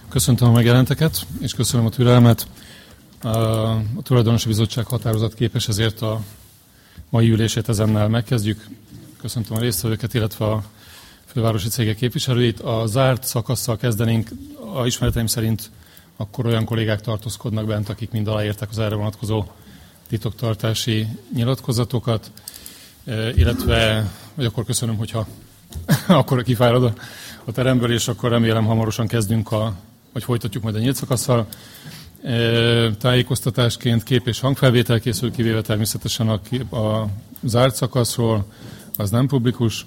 Köszöntöm a megjelenteket, és köszönöm a türelmet. A tulajdonosi bizottság határozat képes, ezért a mai ülését ezennel megkezdjük. Köszöntöm a résztvevőket, illetve a fővárosi cégek képviselőit. A zárt szakasszal kezdenénk. A ismereteim szerint akkor olyan kollégák tartózkodnak bent, akik mind aláírták az erre vonatkozó titoktartási nyilatkozatokat, illetve, vagy akkor köszönöm, hogyha akkor kifárad a teremből, és akkor remélem hamarosan kezdünk, vagy folytatjuk majd a nyílt szakasszal. Tájékoztatásként kép- és hangfelvétel készül, kivéve természetesen a zárt szakaszról, az nem publikus,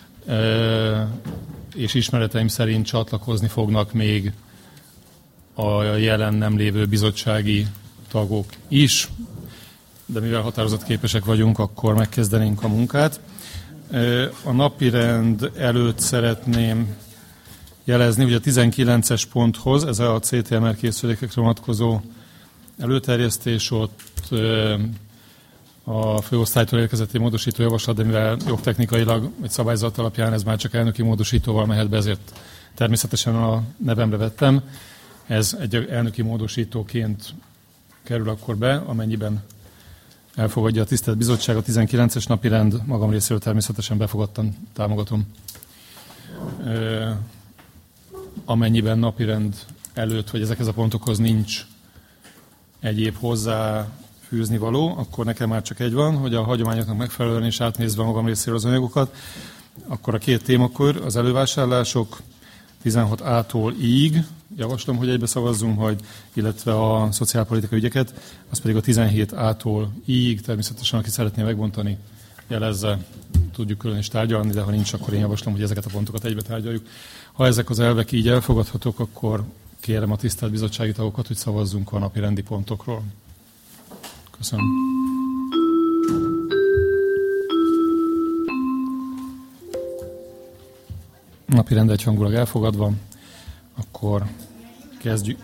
és ismereteim szerint csatlakozni fognak még a jelen nem lévő bizottsági tagok is, de mivel határozatképesek vagyunk, akkor megkezdenénk a munkát. A napirend előtt szeretném jelezni, hogy a 19-es ponthoz, ez a CTMR készülékekre vonatkozó előterjesztés, ott a főosztálytól érkezett egy módosító javaslat, de mivel jogtechnikailag egy szabályzat alapján ez már csak elnöki módosítóval mehet be, ezért természetesen a nevemre vettem. Ez egy elnöki módosítóként kerül akkor be, amennyiben elfogadja a tisztelt bizottság. A 19-es napirend magam részéről természetesen befogadtan támogatom. Amennyiben napirend előtt, vagy ezekhez a pontokhoz nincs egyéb hozzáfűzni való, akkor nekem már csak egy van, hogy a hagyományoknak megfelelően és átnézve magam részéről az anyagokat, akkor a két témakör, az elővásárlások 16A-tól így, javaslom, hogy egybe szavazzunk, illetve a szociálpolitikai ügyeket, az pedig a 17A-tól így, természetesen aki szeretné megbontani, jelezze, tudjuk külön is tárgyalni, de ha nincs, akkor én javaslom, hogy ezeket a pontokat egybe tárgyaljuk. Ha ezek az elvek így elfogadhatók, akkor kérem a tisztelt bizottsági tagokat, hogy szavazzunk a napi rendi pontokról. Köszönöm. Napi rend egyhangulag elfogadva, akkor kezdjük.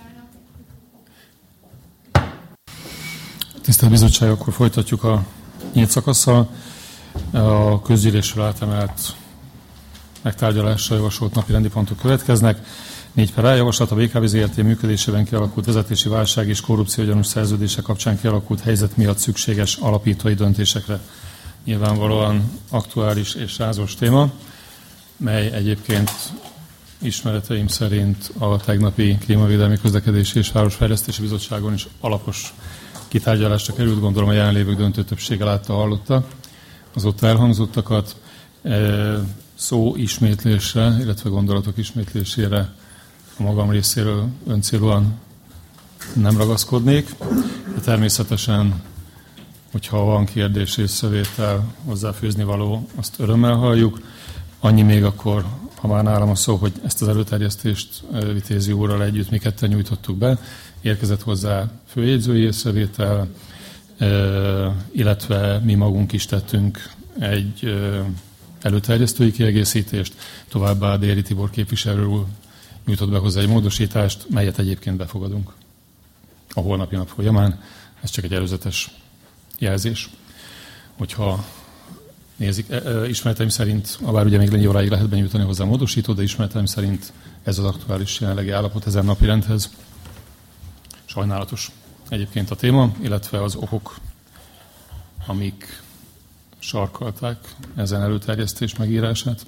Tisztelt bizottság, akkor folytatjuk a nyílt szakasszal. A közgyűlésről átemelt megtárgyalásra javasolt napi rendi pontok következnek. 4/A javaslat a BKV ZRT működésében kialakult vezetési válság és korrupciógyanús szerződése kapcsán kialakult helyzet miatt szükséges alapítói döntésekre. Nyilvánvalóan aktuális és rázós téma, mely egyébként ismereteim szerint a tegnapi Klímavédelmi Közlekedési és Városfejlesztési Bizottságon is alapos kitárgyalásra került, gondolom a jelenlévők döntő többsége látta, hallotta az ott elhangzottakat. Szó ismétlésre, illetve gondolatok ismétlésére a magam részéről öncélúan nem ragaszkodnék, de természetesen, hogyha van kérdés, észrevétel, hozzáfűzni való, azt örömmel halljuk. Annyi még akkor, ha már nálam a szó, hogy ezt az előterjesztést Vitézi úrral együtt mi ketten nyújtottuk be, érkezett hozzá főjegyzői észrevétel, illetve mi magunk is tettünk egy előterjesztői kiegészítést, továbbá Déri Tibor képviselő úr nyújtott be hozzá egy módosítást, melyet egyébként befogadunk a holnapi nap folyamán. Ez csak egy előzetes jelzés. Hogyha nézik, ismereteim szerint, bár ugye még 4 óráig lehet benyújtani hozzá módosítót, de ismereteim szerint ez az aktuális jelenlegi állapot ezen napi rendhez. Sajnálatos egyébként a téma, illetve az okok, amik sarkalták ezen előterjesztés megírását.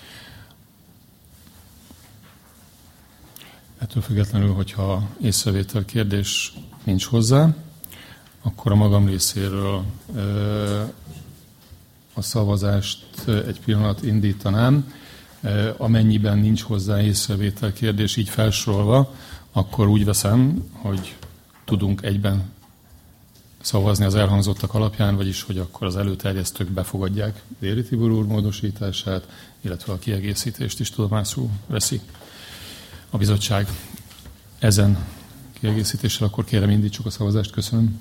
Ettől függetlenül, hogyha észrevétel kérdés nincs hozzá, akkor a magam részéről a szavazást egy pillanat indítanám. Amennyiben nincs hozzá észrevétel kérdés így felsorolva, akkor úgy veszem, hogy tudunk egyben szavazni az elhangzottak alapján, vagyis hogy akkor az előterjesztők befogadják Déri Tibor úr módosítását, illetve a kiegészítést is tudomásul veszi a bizottság. Ezen kiegészítéssel akkor kérem indítsuk a szavazást. Köszönöm.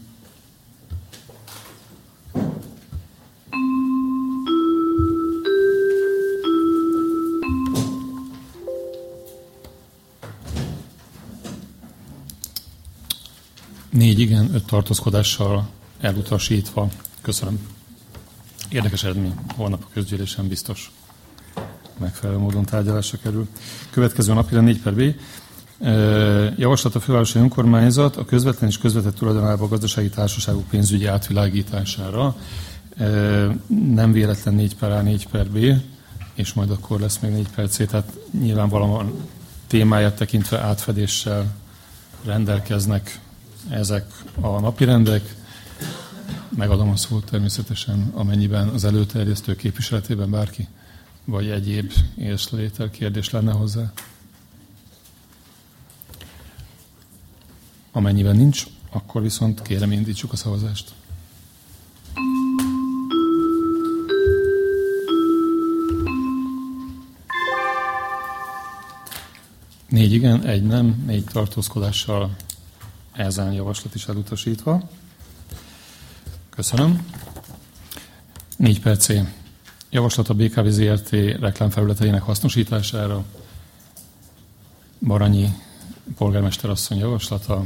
Négy igen, 5 tartózkodással elutasítva. Köszönöm. Érdekes eredmény. Holnap a közgyűlésen biztos megfelelő módon tárgyalásra kerül. Következő napira 4/B. Javaslat a fővárosi önkormányzat a közvetlen és közvetett tulajdonában a gazdasági társaságok pénzügyi átvilágítására. Nem véletlen 4/A, 4/B, és majd akkor lesz még 4/C, tehát nyilvánvalóan témáját tekintve átfedéssel rendelkeznek ezek a napirendek. Megadom a szót természetesen, amennyiben az előterjesztő képviseletében bárki, vagy egyéb észrevétel kérdés lenne hozzá. Amennyiben nincs, akkor viszont kérem, indítsuk a szavazást. 4 igen, 1 nem, 4 tartózkodással ezen javaslat is elutasítva. Köszönöm. 4/C. Javaslat a BKV ZRT reklámfelületeinek hasznosítására. Baranyi polgármester asszony javaslata.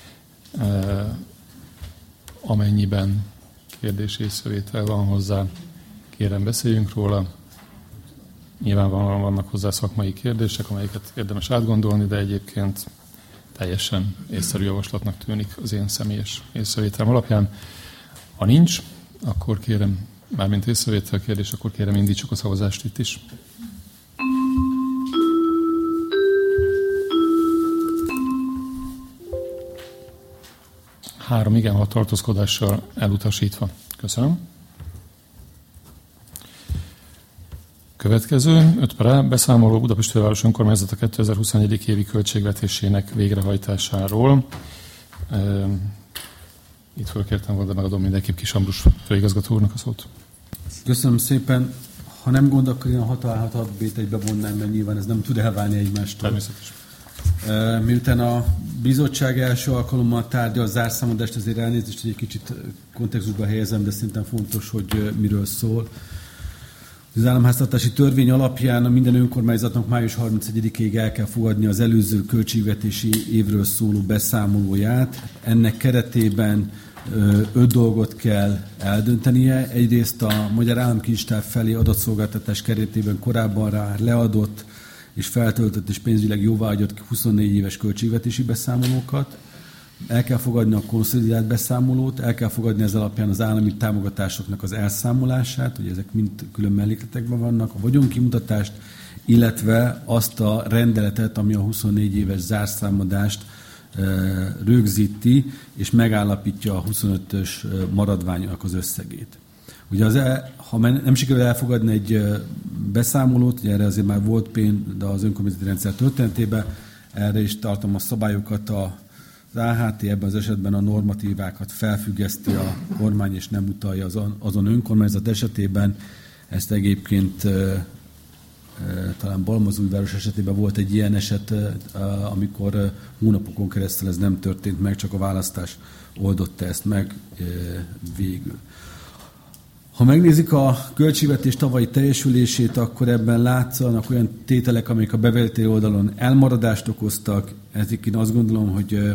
Amennyiben kérdés észrevétel van hozzá, kérem beszéljünk róla. Nyilvánvalóan vannak hozzá szakmai kérdések, amelyeket érdemes átgondolni, de egyébként teljesen észszerű javaslatnak tűnik az én személyes észrevételem alapján. Ha nincs, akkor kérem, mármint észrevétel kérdés, akkor kérem, indítsuk a szavazást itt is. Három igen, 6 tartózkodással elutasítva. Köszönöm. Következő, 5/A, beszámoló Budapest főváros önkormányzata 2021. évi költségvetésének végrehajtásáról. Itt fölkértem volna, de megadom mindenképp Kis Ambrus főigazgató úrnak a szót. Köszönöm szépen. Ha nem gond, akkor én a 6A-6B-t egybe vonnám, mert nyilván ez nem tud elválni egymástól. Természetesen. Miután a bizottság első alkalommal tárgya a zárszámadást, azért elnézést, hogy egy kicsit kontextusba helyezem, de szerintem fontos, hogy miről szól. Az államháztartási törvény alapján minden önkormányzatnak május 31-ig el kell fogadni az előző költségvetési évről szóló beszámolóját. Ennek keretében 5 dolgot kell eldöntenie. Egyrészt a Magyar Államkincstár felé adatszolgáltatás keretében korábban rá leadott és feltöltött és pénzügyileg jóváhagyott 24 éves költségvetési beszámolókat. El kell fogadni a konszolidált beszámolót, el kell fogadni ez alapján az állami támogatásoknak az elszámolását, hogy ezek mind külön mellékletekben vannak, a vagyonkimutatást, illetve azt a rendeletet, ami a 24 éves zárszámadást rögzíti, és megállapítja a 25-ös maradványnak az összegét. Ugye ha nem sikerül elfogadni egy beszámolót, ugye erre azért már volt példa az önkormányzati rendszer történetében, erre is tartom a szabályokat, az AHT ebben az esetben a normatívákat felfüggeszti a kormány, és nem utalja azon önkormányzat esetében. Ezt egyébként talán Balmazújváros esetében volt egy ilyen eset, amikor hónapokon keresztül ez nem történt meg, csak a választás oldotta ezt meg végül. Ha megnézik a költségvetés tavalyi teljesülését, akkor ebben látszanak olyan tételek, amelyek a bevételi oldalon elmaradást okoztak. Ezért én azt gondolom, hogy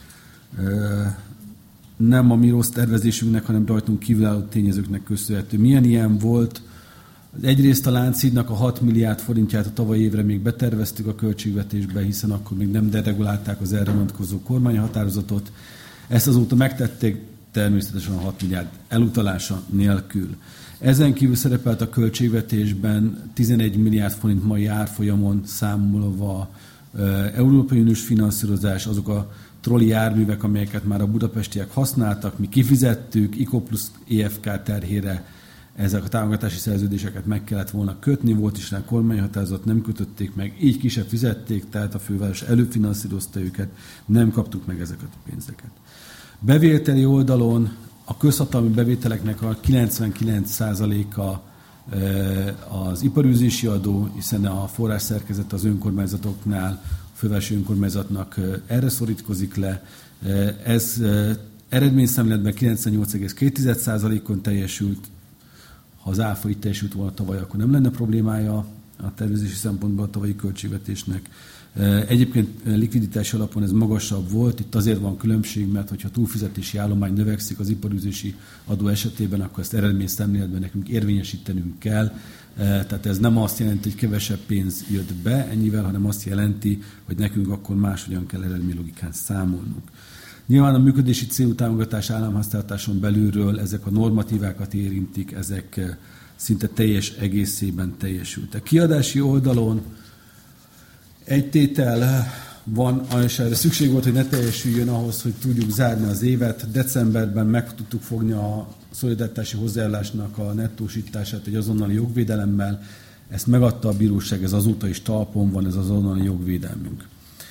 nem a mi rossz tervezésünknek, hanem rajtunk kívülálló tényezőknek köszönhető. Milyen ilyen volt? Egyrészt a Lánchídnak a 6 milliárd forintját a tavalyi évre még beterveztük a költségvetésbe, hiszen akkor még nem deregulálták az erre vonatkozó kormányhatározatot. Ezt azóta megtették, természetesen a 6 milliárd elutalása nélkül. Ezen kívül szerepelt a költségvetésben 11 milliárd forint mai árfolyamon számolva Európai Uniós finanszírozás, azok a trolli járművek, amelyeket már a budapestiek használtak, mi kifizettük, ICO plusz EFK terhére ezek a támogatási szerződéseket meg kellett volna kötni, volt is rá kormányhatározat, nem kötötték meg, így ki se fizették, tehát a főváros előfinanszírozta őket, nem kaptuk meg ezeket a pénzeket. Bevételi oldalon a közhatalmi bevételeknek a 99%-a az iparűzési adó, hiszen a forrásszerkezet az önkormányzatoknál, a fővárosi önkormányzatnak erre szorítkozik le. Ez eredményszemléletben 98,2%-on teljesült. Ha az ÁFA itt teljesült volna tavaly, akkor nem lenne problémája a tervezési szempontból a tavalyi költségvetésnek. Egyébként likviditási alapon ez magasabb volt, itt azért van különbség, mert hogyha túlfizetési állomány növekszik az iparűzési adó esetében, akkor ezt eredményszemléletben nekünk érvényesítenünk kell, Tehát ez nem azt jelenti, hogy kevesebb pénz jött be ennyivel, hanem azt jelenti, hogy nekünk akkor máshogyan kell eredmény logikán számolnunk. Nyilván a működési célú támogatás államháztartáson belülről ezek a normatívákat érintik, ezek szinte teljes egészében teljesültek. Kiadási oldalon egy tétel van, és erre szükség volt, hogy ne teljesüljön ahhoz, hogy tudjuk zárni az évet. Decemberben meg tudtuk fogni a szolidaritási hozzájárulásnak a nettósítását egy azonnali jogvédelemmel. Ezt megadta a bíróság, ez azóta is talpon van, ez az azonnali jogvédelmünk.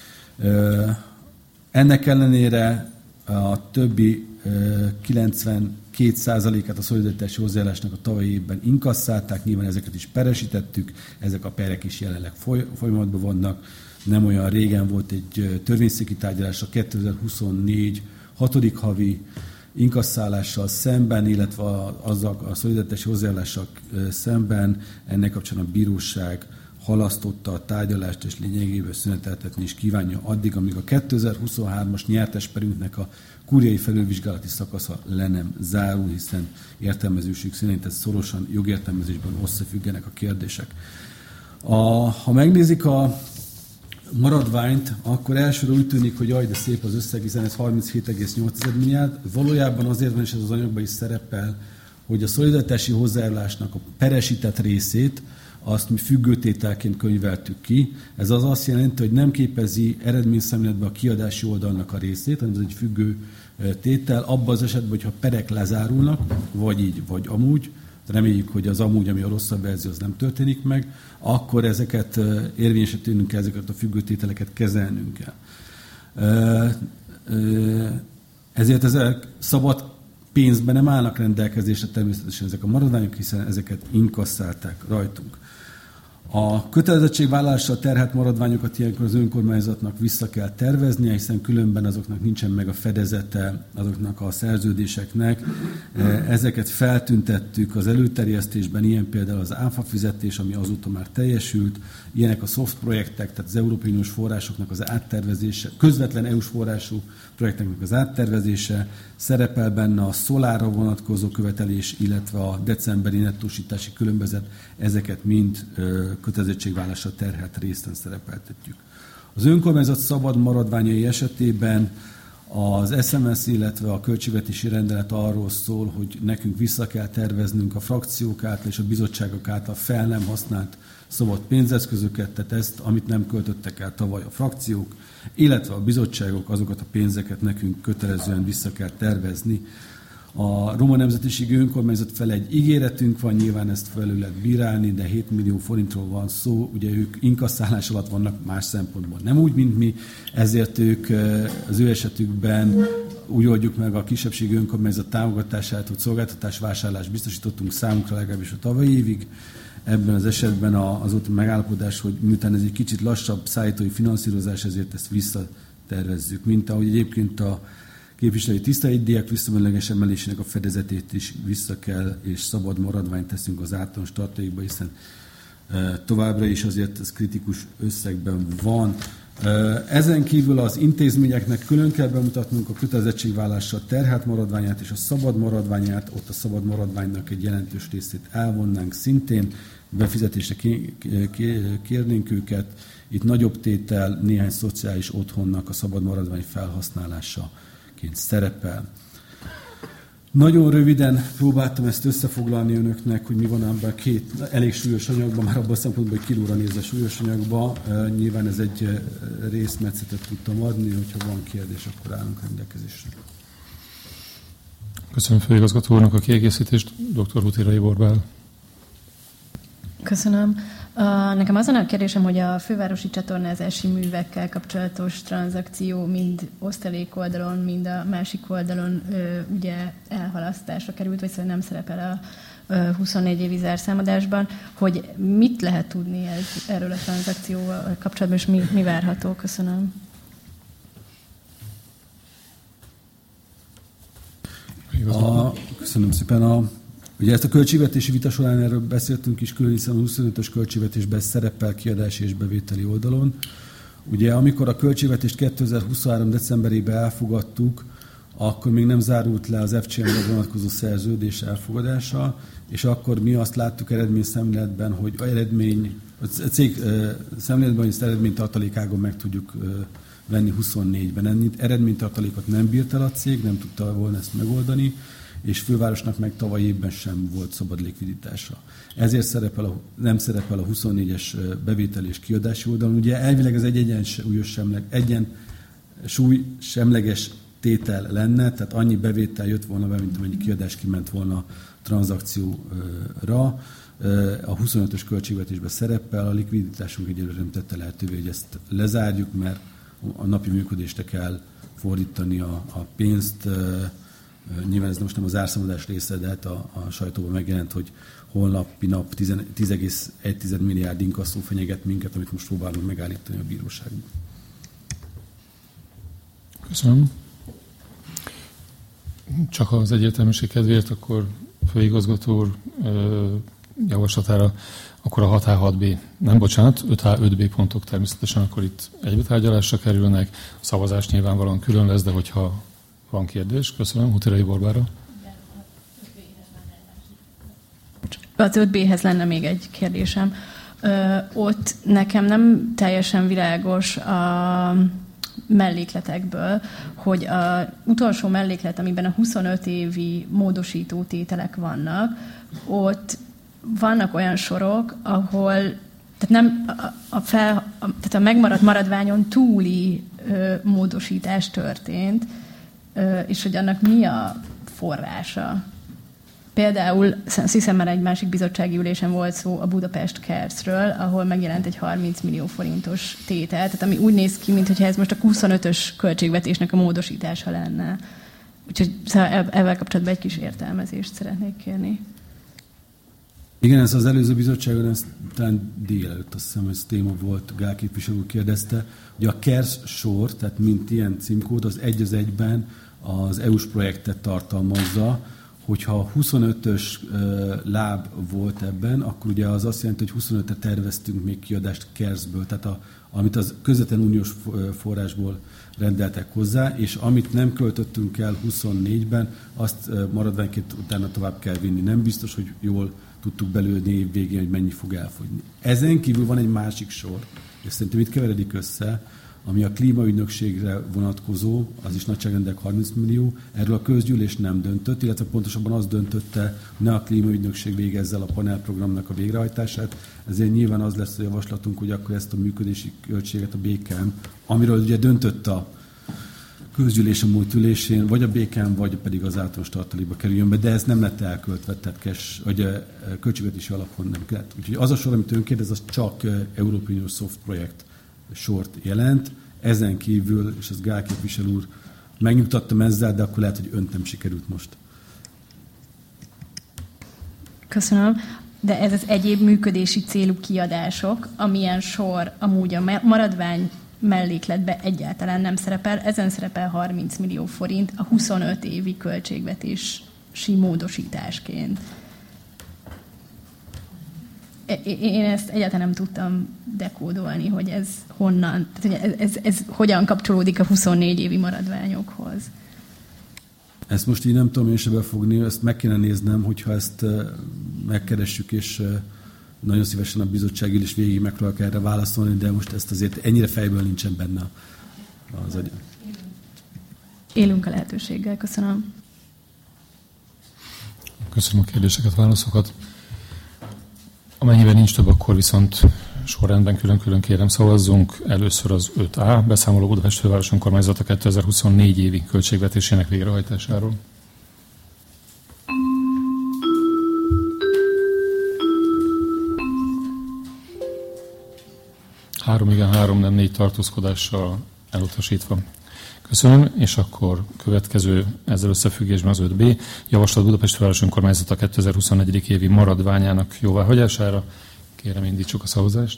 Ennek ellenére a többi 92%-át a szolidaritási hozzájárulásnak a tavalyi évben inkasszálták, nyilván ezeket is peresítettük, ezek a perek is jelenleg folyamatban vannak. Nem olyan régen volt egy törvényszéki tárgyalás a 2024 6. havi inkasszálással szemben, illetve azzal a szolidaritási hozzájárulással szemben ennek kapcsán a bíróság halasztotta a tárgyalást, és lényegében szüneteltetni is kívánja addig, amíg a 2023-as nyertes perünknek a kúriai felülvizsgálati szakasza le nem zárul, hiszen értelmezőség szerint ez szorosan jogértelmezésben összefüggenek a kérdések. Ha megnézik a maradványt, akkor elsőre úgy tűnik, hogy jaj, de szép az összeg, hiszen ez 37,8 milliárd. Valójában azért van, és ez az anyagban is szerepel, hogy a szolidaritási hozzájárulásnak a peresített részét azt mi függőtételként könyveltük ki. Ez az azt jelenti, hogy nem képezi eredményszemléletben a kiadási oldalnak a részét, hanem ez egy függő tétel. Abban az esetben, hogyha perek lezárulnak, vagy így, vagy amúgy, reméljük, hogy az amúgy, ami a rosszabb verzió, az nem történik meg, akkor ezeket érvényesítenünk kell, ezeket a függőtételeket kezelnünk kell. Ezért ezek szabad pénzben nem állnak rendelkezésre természetesen ezek a maradványok, hiszen ezeket inkasszálták rajtunk. A kötelezettségvállalásra terhelt maradványokat ilyenkor az önkormányzatnak vissza kell terveznie, hiszen különben azoknak nincsen meg a fedezete azoknak a szerződéseknek. Ezeket feltüntettük az előterjesztésben, ilyen például az áfa fizetés, ami azóta már teljesült, ilyenek a soft projektek, tehát az Európai Uniós forrásoknak az áttervezése, közvetlen EU-s forrású projekteknek az áttervezése, szerepel benne a szolárra vonatkozó követelés, illetve a decemberi nettósítási különbözet, ezeket mind kötelezettségvállásra terhelt részen szerepeltetjük. Az önkormányzat szabad maradványai esetében az SMS, illetve a költségvetési rendelet arról szól, hogy nekünk vissza kell terveznünk a frakciók által és a bizottságok által fel nem használt szabad pénzeszközöket, tehát ezt, amit nem költöttek el tavaly a frakciók, illetve a bizottságok, azokat a pénzeket nekünk kötelezően vissza kell tervezni. A Roma Nemzetiségi Önkormányzat felé egy ígéretünk van, nyilván ezt felül lehet bírálni, de 7 millió forintról van szó, ugye ők inkasszálás alatt vannak más szempontból, nem úgy, mint mi, ezért ők az ő esetükben úgy oldjuk meg a kisebbségi önkormányzat támogatását, hogy szolgáltatásvásárlást biztosítottunk számukra legalábbis a tavalyi évig. Ebben az esetben az ott megállapodás, hogy miután ez egy kicsit lassabb szállítói finanszírozás, ezért ezt visszatervezzük. Mint ahogy egyébként a képviselői tiszteletdíjak visszamenőleges emelésének a fedezetét is vissza kell, és szabad maradványt teszünk az általános tartalékba, hiszen továbbra is azért ez kritikus összegben van. Ezen kívül az intézményeknek külön kell bemutatnunk a kötelezettségvállalással terhelt maradványát és a szabad maradványát, ott a szabad maradványnak egy jelentős részét elvonnánk szintén, befizetésre kérnénk őket. Itt nagyobb tétel néhány szociális otthonnak a szabad maradvány felhasználásaként szerepel. Nagyon röviden próbáltam ezt összefoglalni önöknek, hogy mi van ebben a két elég súlyos anyagban, már abban a szempontból, hogy kilóra nézve súlyos anyagban. Nyilván ez egy részmetszetet tudtam adni, hogyha van kérdés, akkor állunk rendelkezésre. Köszönöm főigazgató úrnak a kiegészítést. Dr. Hutérai Borbál. Köszönöm. Nekem azon a kérdésem, hogy a fővárosi csatornázási művekkel kapcsolatos tranzakció mind osztalék oldalon, mind a másik oldalon ugye elhalasztásra került, vagy szóval nem szerepel a 24 évi zárszámadásban, hogy mit lehet tudni erről a tranzakcióval kapcsolatban, és mi várható? Köszönöm. Köszönöm szépen. Ugye ezt a költségvetési vita során erről beszéltünk is külön, hiszen a 25-ös költségvetésben szerepel kiadási és bevételi oldalon. Ugye amikor a költségvetést 2023. decemberében elfogadtuk, akkor még nem zárult le az FCM-re vonatkozó szerződés elfogadása, és akkor mi azt láttuk eredményszemléletben, hogy a cég szemléletben, hogy ezt eredménytartalékágon meg tudjuk venni 24-ben. Eredménytartalékot nem bírt el a cég, nem tudta volna ezt megoldani, és fővárosnak meg tavaly évben sem volt szabad likviditása. Ezért nem szerepel a 24-es bevétel és kiadási oldalon. Ugye elvileg ez egy egyensúly-semleges tétel lenne, tehát annyi bevétel jött volna be, mint amennyi kiadás kiment volna a tranzakcióra. A 25-ös költségvetésben szerepel, a likviditásunk egyelőre nem tette lehetővé, hogy ezt lezárjuk, mert a napi működésre kell fordítani a pénzt. Nyilván ez most nem az zárszámadás része, de hát a sajtóban megjelent, hogy holnapi nap 10,1 milliárd inkasszó fenyeget minket, amit most próbálunk megállítani a bíróságban. Köszönöm. Csak az egyértelműség kedvéért, akkor főigazgató úr javaslatára, akkor a 6A, 6B, nem bocsánat, 5A, 5B pontok természetesen akkor itt egybetárgyalásra kerülnek. A szavazás nyilvánvalóan külön lesz, de hogyha van kérdés, köszönöm. Hutirai Borbára. Az 5B-hez lenne még egy kérdésem. Ott nekem nem teljesen világos a mellékletekből, hogy az utolsó melléklet, amiben a 25 évi módosító tételek vannak, ott vannak olyan sorok, ahol tehát nem tehát a megmaradt maradványon túli módosítás történt, és hogy annak mi a forrása. Például, hiszem már egy másik bizottsági ülésen volt szó a Budapest Cares-ről, ahol megjelent egy 30 millió forintos tétel, tehát ami úgy néz ki, mintha ez most a 25-ös költségvetésnek a módosítása lenne. Úgyhogy ezzel kapcsolatban egy kis értelmezést szeretnék kérni. Igen, ez az előző bizottságon, ez talán délelőtt, azt hiszem, ez téma volt, Gál képviselő úr kérdezte, hogy a KERS sor, tehát mint ilyen címkód, az egy az egyben az EU-s projektet tartalmazza, hogyha 25-ös láb volt ebben, akkor ugye az azt jelenti, hogy 25-re terveztünk még kiadást KERS-ből, tehát amit az közvetlen uniós forrásból rendeltek hozzá, és amit nem költöttünk el 24-ben, azt maradványként utána tovább kell vinni. Nem biztos, hogy jól tudtuk belőni év végén, hogy mennyi fog elfogyni. Ezen kívül van egy másik sor, és szerintem itt keveredik össze, ami a klímaügynökségre vonatkozó, az is nagyságrendek 30 millió, erről a közgyűlés nem döntött, illetve pontosabban az döntötte, hogy ne a klímaügynökség végezze el a panelprogramnak a végrehajtását, ezért nyilván az lesz a javaslatunk, hogy akkor ezt a működési költséget a BKM, amiről ugye döntött a közgyűlés a múlt ülésén, vagy a BKM, vagy pedig az általános tartalékba kerüljön be, de ez nem lett elköltve, tehát vagy a költségvetési alapon nem kellett. Úgyhogy az a sor, amit ön kérdez, az csak Európai Uniós Soft projekt sort jelent. Ezen kívül, és az Gál képviselő úr megnyugtattam ezzel, de akkor lehet, hogy önt nem sikerült most. Köszönöm. De ez az egyéb működési célú kiadások, amilyen sor amúgy a maradvány mellékletben egyáltalán nem szerepel, ezen szerepel 30 millió forint a 25 évi költségvetési módosításként. Én ezt egyáltalán nem tudtam dekódolni, hogy ez honnan, tehát hogy ez hogyan kapcsolódik a 24 évi maradványokhoz. Ezt most így nem tudom én se befogni, ezt meg kéne néznem, hogyha ezt megkeressük, és nagyon szívesen a bizottság is végig megpróbálok erre válaszolni, de most ezt azért ennyire fejből nincsen benne az agyam. Élünk a lehetőséggel, köszönöm. Köszönöm a kérdéseket, válaszokat. Amennyiben nincs több, akkor viszont sorrendben külön-külön kérem szavazzunk. Először az 5A, beszámoló Budapest főváros önkormányzata 2024 évi költségvetésének végrehajtásáról. Három igen, 3 nem, 4 tartózkodással elutasítva. Köszönöm, és akkor következő ezzel összefüggésben az 5B. Javaslat Budapest főváros önkormányzata 2024. évi maradványának jóváhagyására. Kérem, indítsuk a szavazást.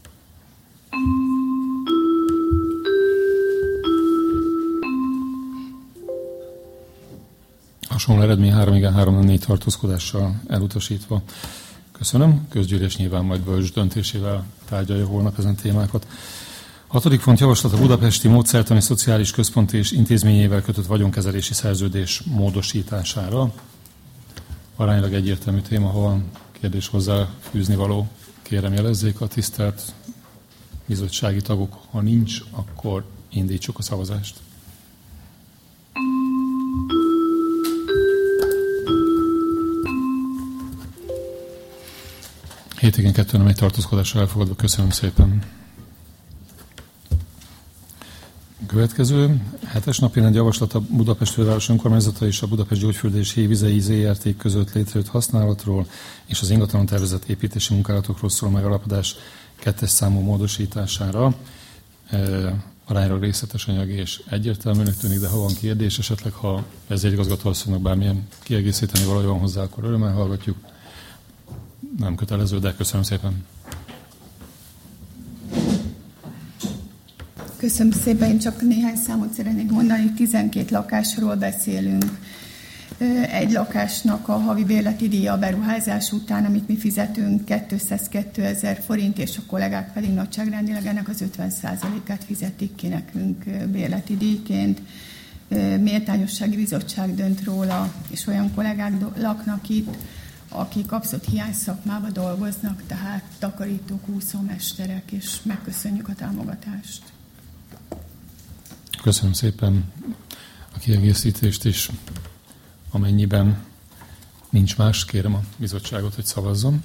Hasonló eredmény 3 igen, 3 nem, 4 tartózkodással elutasítva. Köszönöm. Közgyűlés nyilván majd bölcs döntésével tárgyalja holnap ezen témákat. 6. pont javaslat a budapesti módszertani szociális központ és intézményével kötött vagyonkezelési szerződés módosítására. Aránylag egyértelmű téma, ha van kérdés hozzá fűzni való, kérem jelezzék a tisztelt bizottsági tagok. Ha nincs, akkor indítsuk a szavazást. Igen, 2 nem egy tartózkodásra elfogadva. Köszönöm szépen. Következő 7. napirend javaslat a Budapest főváros önkormányzata és a Budapest Gyógyfürdés Hévizei ZRT között létrejött használatról és az ingatlanon tervezett építési munkálatokról szóló megállapodás 2. számú módosítására. Aránylag részletes anyag és egyértelműnek tűnik, de ha van kérdés, esetleg ha vezérigazgató asszonynak bármilyen kiegészíteni valami van hozzá, akkor örömmel hallgatjuk. Nem kötelező, de köszönöm szépen. Köszönöm szépen, én csak néhány számot szeretnék mondani. 12 lakásról beszélünk. Egy lakásnak a havi bérleti díja a beruházás után, amit mi fizetünk, 202 000 forint, és a kollégák pedig nagyságrendileg ennek az 50%-át fizetik ki nekünk bérleti díjként. Méltányossági bizottság dönt róla, és olyan kollégák laknak itt, akik abszolút hiány szakmában dolgoznak, tehát takarítók, úszómesterek, és megköszönjük a támogatást. Köszönöm szépen a kiegészítést is. Amennyiben nincs más, kérem a bizottságot, hogy szavazzon.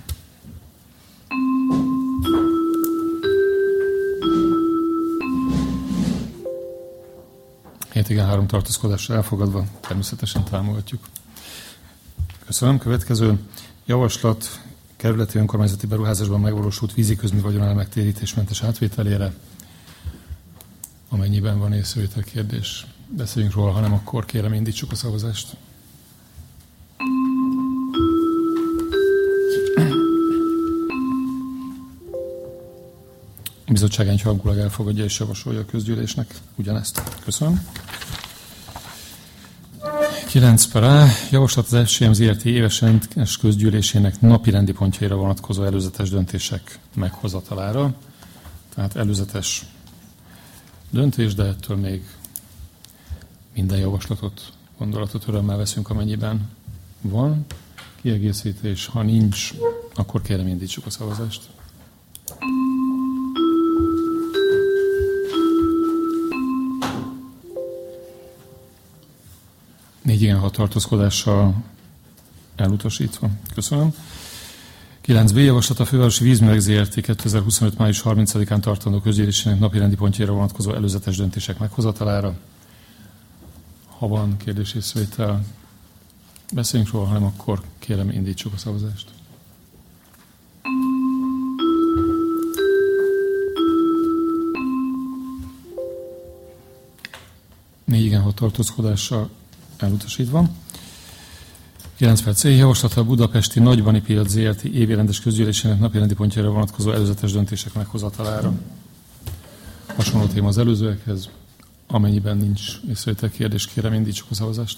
Igen, 3 tartózkodásra elfogadva, természetesen támogatjuk. Köszönöm. Következő javaslat kerületi önkormányzati beruházásban megvalósult vízi közművagyonelemek térítésmentes átvételére. Amennyiben van észrevétel kérdés, beszéljünk róla, ha nem, akkor kérem indítsuk a szavazást. A bizottság egyhangulag elfogadja és javasolja a közgyűlésnek ugyanezt. Köszönöm. 9/A. Javaslat az FCM ZRT éves rendes közgyűlésének napirendi pontjaira vonatkozó előzetes döntések meghozatalára. Tehát előzetes döntés, de ettől még minden javaslatot, gondolatot örömmel veszünk, amennyiben van kiegészítés. Ha nincs, akkor kérem indítsuk a szavazást. Igen, 6 tartózkodással elutasítva. Köszönöm. 9B. Javaslat a Fővárosi Vízművek ZRT 2025. május 30-án tartandó közgyűlésének napirendi pontjára vonatkozó előzetes döntések meghozatalára. Ha van kérdés észrevétel, beszéljünk róla, ha nem, akkor kérem indítsuk a szavazást. Igen, 6 tartózkodással elutasítva. 9/C. Javaslat a Budapesti Nagybani Piac ZRT évi rendes közgyűlésének napirendi pontjára vonatkozó előzetes döntések meghozatalára. Hasonló téma az előzőekhez. Amennyiben nincs észrevétel kérdés, kérem indítsuk a szavazást.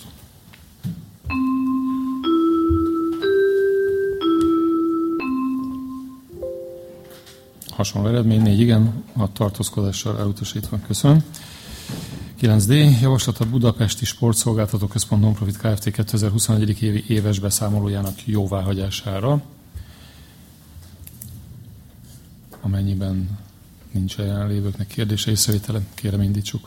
Hasonló eredmény, 4 igen, 6 tartózkodással elutasítva. Köszönöm. 9D. Javaslat a Budapesti Sportszolgáltató Központ Nonprofit Kft. 2021. évi éves beszámolójának jóváhagyására. Amennyiben nincs a jelenlévőknek kérdése, észrevétele, kérem indítsuk.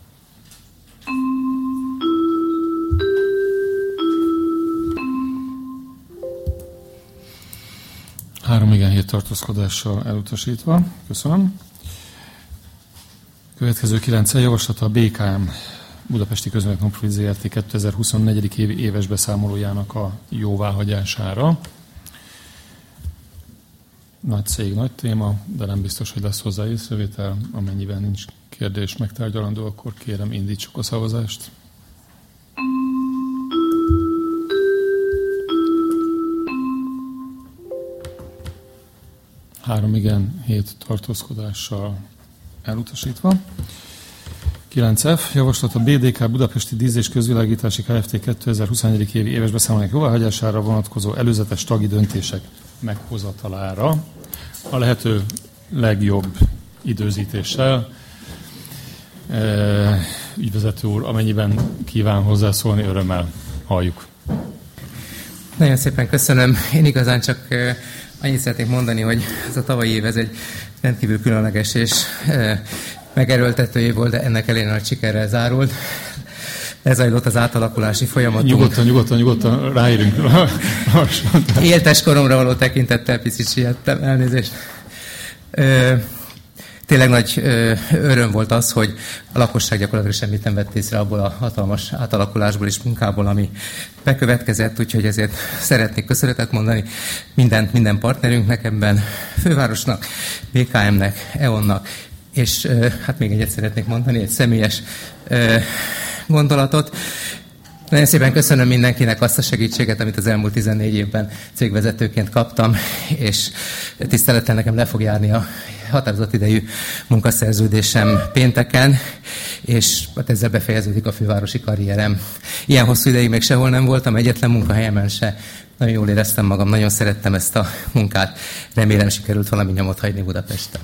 Három igen, 7 tartózkodással elutasítva. Köszönöm. Következő 9 javaslata a BKM Budapesti Közművek Nonprofit ZRT 2024. évi éves beszámolójának a jóváhagyására. Nagy cég, nagy téma, de nem biztos, hogy lesz hozzá észrevétel. Amennyiben nincs kérdés megtárgyalandó, akkor kérem indítsuk a szavazást. Három igen, 7 tartózkodással elutasítva. 9F. Javaslat a BDK Budapesti Dísz- és Közvilágítási Kft. 2021. évi éves beszámolójának jóváhagyására vonatkozó előzetes tagi döntések meghozatalára a lehető legjobb időzítéssel. Ügyvezető úr, amennyiben kíván hozzászólni, örömmel halljuk. Nagyon szépen köszönöm. Én igazán csak annyit szeretnék mondani, hogy ez a tavalyi év ez egy rendkívül különleges és megerőltető év volt, de ennek elég nagy sikerrel zárult. Lezajlott az átalakulási folyamatunk. Nyugodtan ráérünk. Éltes koromra való tekintettel picit siettem, elnézést. Tényleg nagy öröm volt az, hogy a lakosság gyakorlatilag semmit nem vett észre abból a hatalmas átalakulásból és munkából, ami bekövetkezett, úgyhogy ezért szeretnék köszönetet mondani minden partnerünknek ebben, fővárosnak, BKM-nek, EON-nak, és hát még egyet szeretnék mondani, egy személyes gondolatot. Nagyon szépen köszönöm mindenkinek azt a segítséget, amit az elmúlt 14 évben cégvezetőként kaptam, és tisztelettel nekem le fog járni a határozott idejű munkaszerződésem pénteken, és hát ezzel befejeződik a fővárosi karrierem. Ilyen hosszú ideig még sehol nem voltam, egyetlen munkahelyemen se. Nagyon jól éreztem magam, nagyon szerettem ezt a munkát. Remélem sikerült valami nyomot hagyni Budapesten.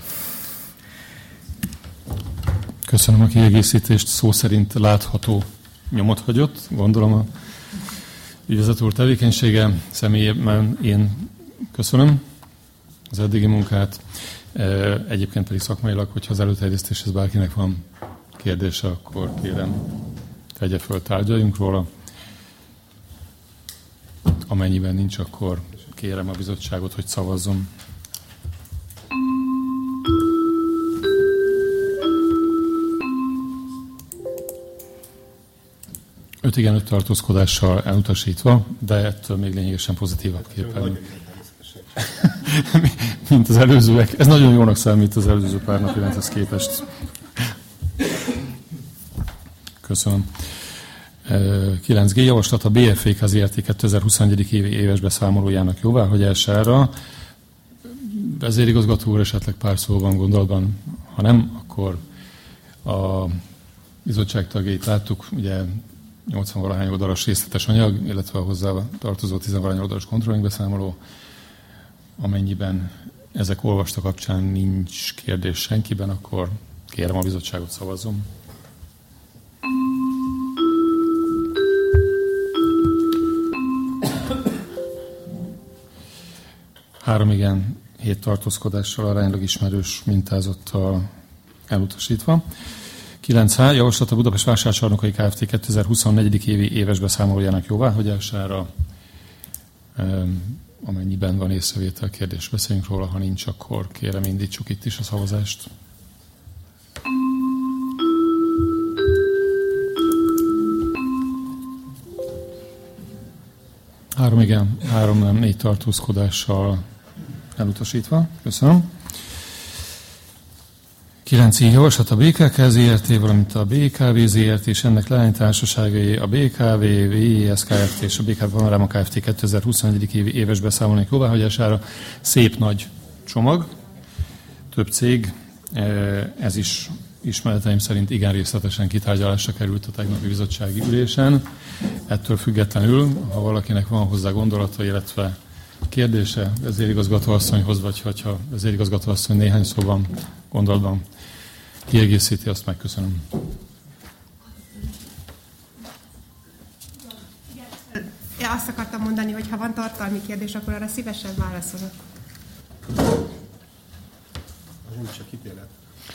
Köszönöm a kiegészítést, szó szerint látható nyomot hagyott, gondolom a ügyvezető úr tevékenysége személyében én köszönöm az eddigi munkát. Egyébként pedig szakmailag, hogyha az előterjesztéshez bárkinek van kérdése, akkor kérem, tegye föl, tárgyaljunk róla. Amennyiben nincs, akkor kérem a bizottságot, hogy szavazzon. Öt igen, 5 tartózkodással elutasítva, de ettől még lényegesen pozitívabb képen. Mint az előzőek. Ez nagyon jónak számít az előző pár napi rendhez képest. Köszönöm. 9G javaslat a BFV Kft. 2021. évi éves beszámolójának jóváhagyására. Vezérigazgató úr esetleg pár szóban gondolatban, ha nem, akkor a bizottság tagjait láttuk, ugye 80-valahány oldalas részletes anyag, illetve a hozzá tartozó 10-valahány oldalas controlling beszámoló. Amennyiben ezek olvasta kapcsán nincs kérdés senkiben, akkor kérem a bizottságot szavazzon. Három igen, 7 tartózkodással aránylag ismerős mintázattal elutasítva. 9H javaslat a Budapest Vásárcsarnokai Kft. 2024. évi éves beszámolójának jóváhagyására. Amennyiben van észrevétel, kérdés, beszéljünk róla, ha nincs, akkor kérem, indítsuk itt is a szavazást. Három igen, 3 nem, 4 tartózkodással elutasítva. Köszönöm. 9 javaslat a BKK ZRT, valamint a BKV ZRT és ennek leánytársaságai a BKV, VIS Kft. És a BKV Panorama Kft. 2021. évi éves beszámolók jóváhagyására. Szép nagy csomag, több cég, ez is ismereteim szerint igen részletesen kitárgyalásra került a tegnapi bizottsági ülésen. Ettől függetlenül, ha valakinek van hozzá gondolata, illetve kérdése vezérigazgatóasszonyhoz, vagy ha vezérigazgatóasszony néhány szóban, gondolatban kiegészíti, azt megköszönöm. Ja, azt akartam mondani, hogy ha van tartalmi kérdés, akkor arra szívesen válaszolok. Csak ítélet.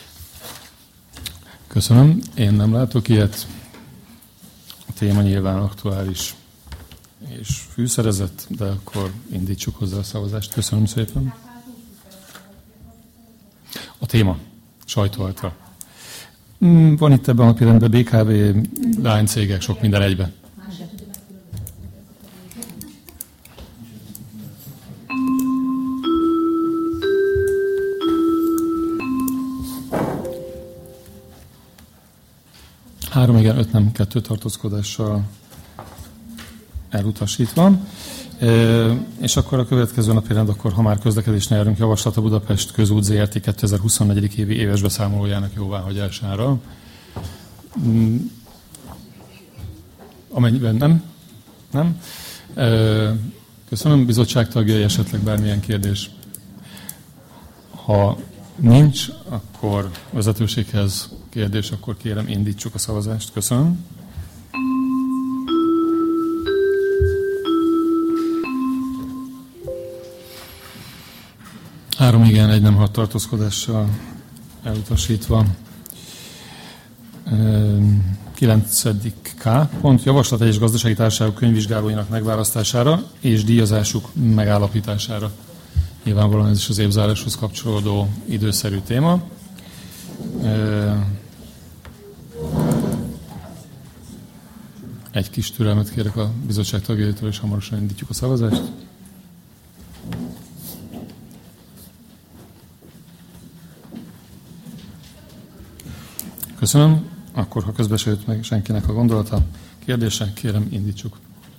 Köszönöm. Én nem látok ilyet. A téma nyilván aktuális és fűszerezett, de akkor indítsuk hozzá a szavazást. Köszönöm szépen. A téma. Sajtó által. Van itt ebben a napirendben BKV, lánycégek, sok minden egybe. Három igen, 5 nem, 2 tartózkodással elutasítva. És akkor a következő napi rend, akkor ha már közlekedésnél járunk, javaslat a Budapest Közút ZRT 2024. évi éves beszámolójának jóváhagyására. Amennyiben nem? Nem? Köszönöm, bizottság tagjai, esetleg bármilyen kérdés. Ha nincs, akkor vezetőséghez kérdés, akkor kérem, indítsuk a szavazást. Köszönöm. 3 igen, 1 nem 6 tartózkodással elutasítva. 9. K. pont. Javaslat egyes gazdasági társaságok könyvvizsgálóinak megválasztására és díjazásuk megállapítására. Nyilvánvalóan ez is az évzáráshoz kapcsolódó időszerű téma. Egy kis türelmet kérek a bizottság tagjaitól, és hamarosan indítjuk a szavazást. Köszönöm. Akkor, ha közbe se jött meg senkinek a gondolata, kérdése, kérem, indítsuk.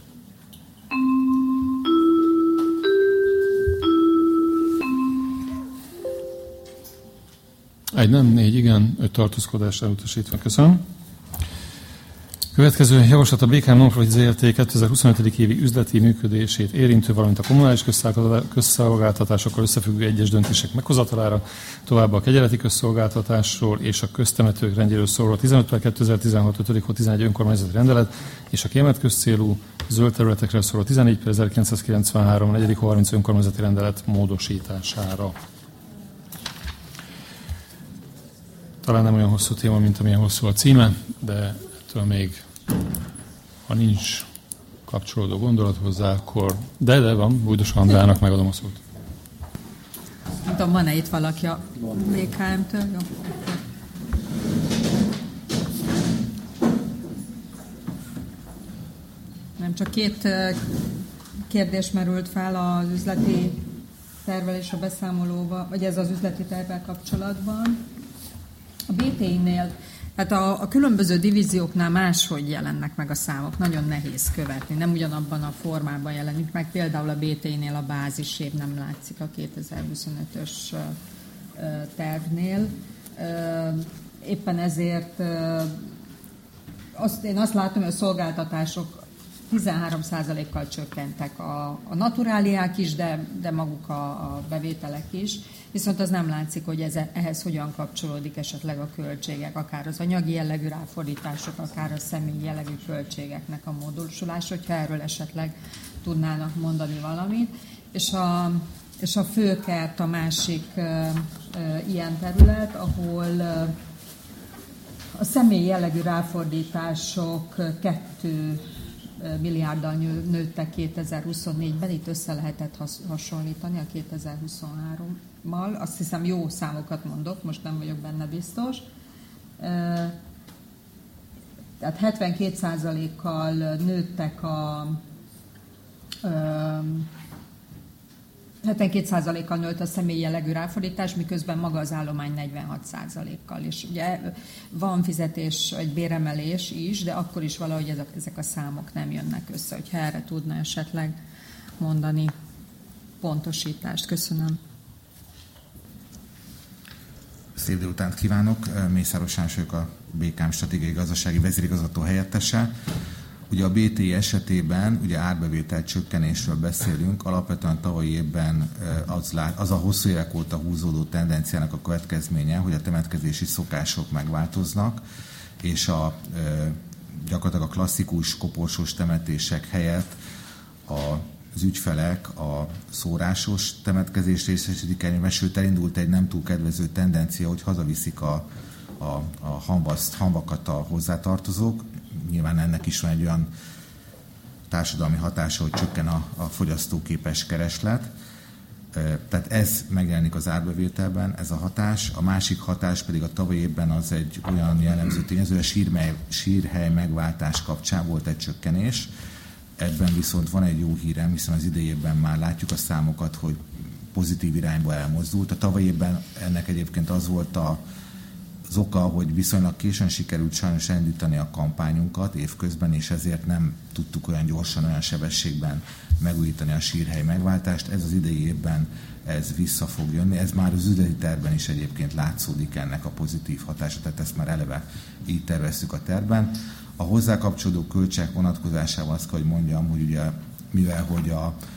1 nem, 4 igen, 5 tartózkodás elutasítva. Köszönöm. Következő javaslat a BKM Nonprofit ZRT 2025. évi üzleti működését érintő, valamint a kommunális közszolgáltatásokkal összefüggő egyes döntések meghozatalára, továbbá a kegyeleti közszolgáltatásról és a köztemetők rendjéről szóló 15/2016 5/11 önkormányzati rendelet és a kiemelt közcélú zöld területekről szóló 14/1993 4/30 önkormányzati rendelet módosítására. Talán nem olyan hosszú téma, mint amilyen hosszú a címe, de ettől még, ha nincs kapcsolódó gondolat hozzá, akkor de van, Bújdos Andrának megadom a szót. Nem tudom, van-e itt valaki a BKM-től? Nem, csak 2 kérdés merült fel az üzleti tervvel és a beszámolóba, vagy ez az üzleti tervvel kapcsolatban. A BTI-nél, tehát a különböző divízióknál máshogy jelennek meg a számok, nagyon nehéz követni, nem ugyanabban a formában jelenik meg, például a BTI-nél a bázisév nem látszik a 2025-ös tervnél. Éppen ezért én azt látom, hogy a szolgáltatások 13%-kal csökkentek a naturáliák is, de maguk a bevételek is. Viszont az nem látszik, hogy ehhez hogyan kapcsolódik esetleg a költségek, akár az anyagi jellegű ráfordítások, akár a személyi jellegű költségeknek a módosulás, hogyha erről esetleg tudnának mondani valamit. És a főkert a másik ilyen terület, ahol a személyi jellegű ráfordítások 2 milliárddal nőttek 2024-ben, itt össze lehetett hasonlítani a 2023-mal. Azt hiszem, jó számokat mondok, most nem vagyok benne biztos. Tehát 72%-kal nőttek 72%-kal nőtt a személyi jellegű ráfordítás, miközben maga az állomány 46%-kal. És ugye van fizetés, egy béremelés is, de akkor is valahogy ezek a számok nem jönnek össze. Hogyha erre tudna esetleg mondani pontosítást. Köszönöm. Szép délutánt kívánok! Mészáros János vagyok, a BKM stratégiai gazdasági vezérigazgató helyettese. Ugye a BTI esetében ugye árbevétel csökkenésről beszélünk, alapvetően tavalyi évben az a hosszú évek óta húzódó tendenciának a következménye, hogy a temetkezési szokások megváltoznak, és gyakorlatilag a klasszikus koporsós temetések helyett az ügyfelek a szórásos temetkezést részesítik el, sőt elindult egy nem túl kedvező tendencia, hogy hazaviszik a hamvakat a hozzátartozók. Nyilván ennek is van egy olyan társadalmi hatása, hogy csökken a fogyasztóképes kereslet. Tehát ez megjelenik az árbevételben, ez a hatás. A másik hatás pedig a tavalyi évben az egy olyan jellemző tényező, a sírhely megváltás kapcsán volt egy csökkenés. Ebben viszont van egy jó hírem, hiszen az idei évben már látjuk a számokat, hogy pozitív irányba elmozdult. A tavalyi évben ennek egyébként az volt az oka, hogy viszonylag későn sikerült sajnos elindítani a kampányunkat évközben, és ezért nem tudtuk olyan gyorsan, olyan sebességben megújítani a sírhely megváltást. Ez az idei évben ez vissza fog jönni. Ez már az üzleti tervben is egyébként látszódik ennek a pozitív hatása, tehát ezt már eleve így terveztük a tervben. A hozzá kapcsolódó költségek vonatkozásával azt kell, hogy mondjam, hogy ugye mivel hogy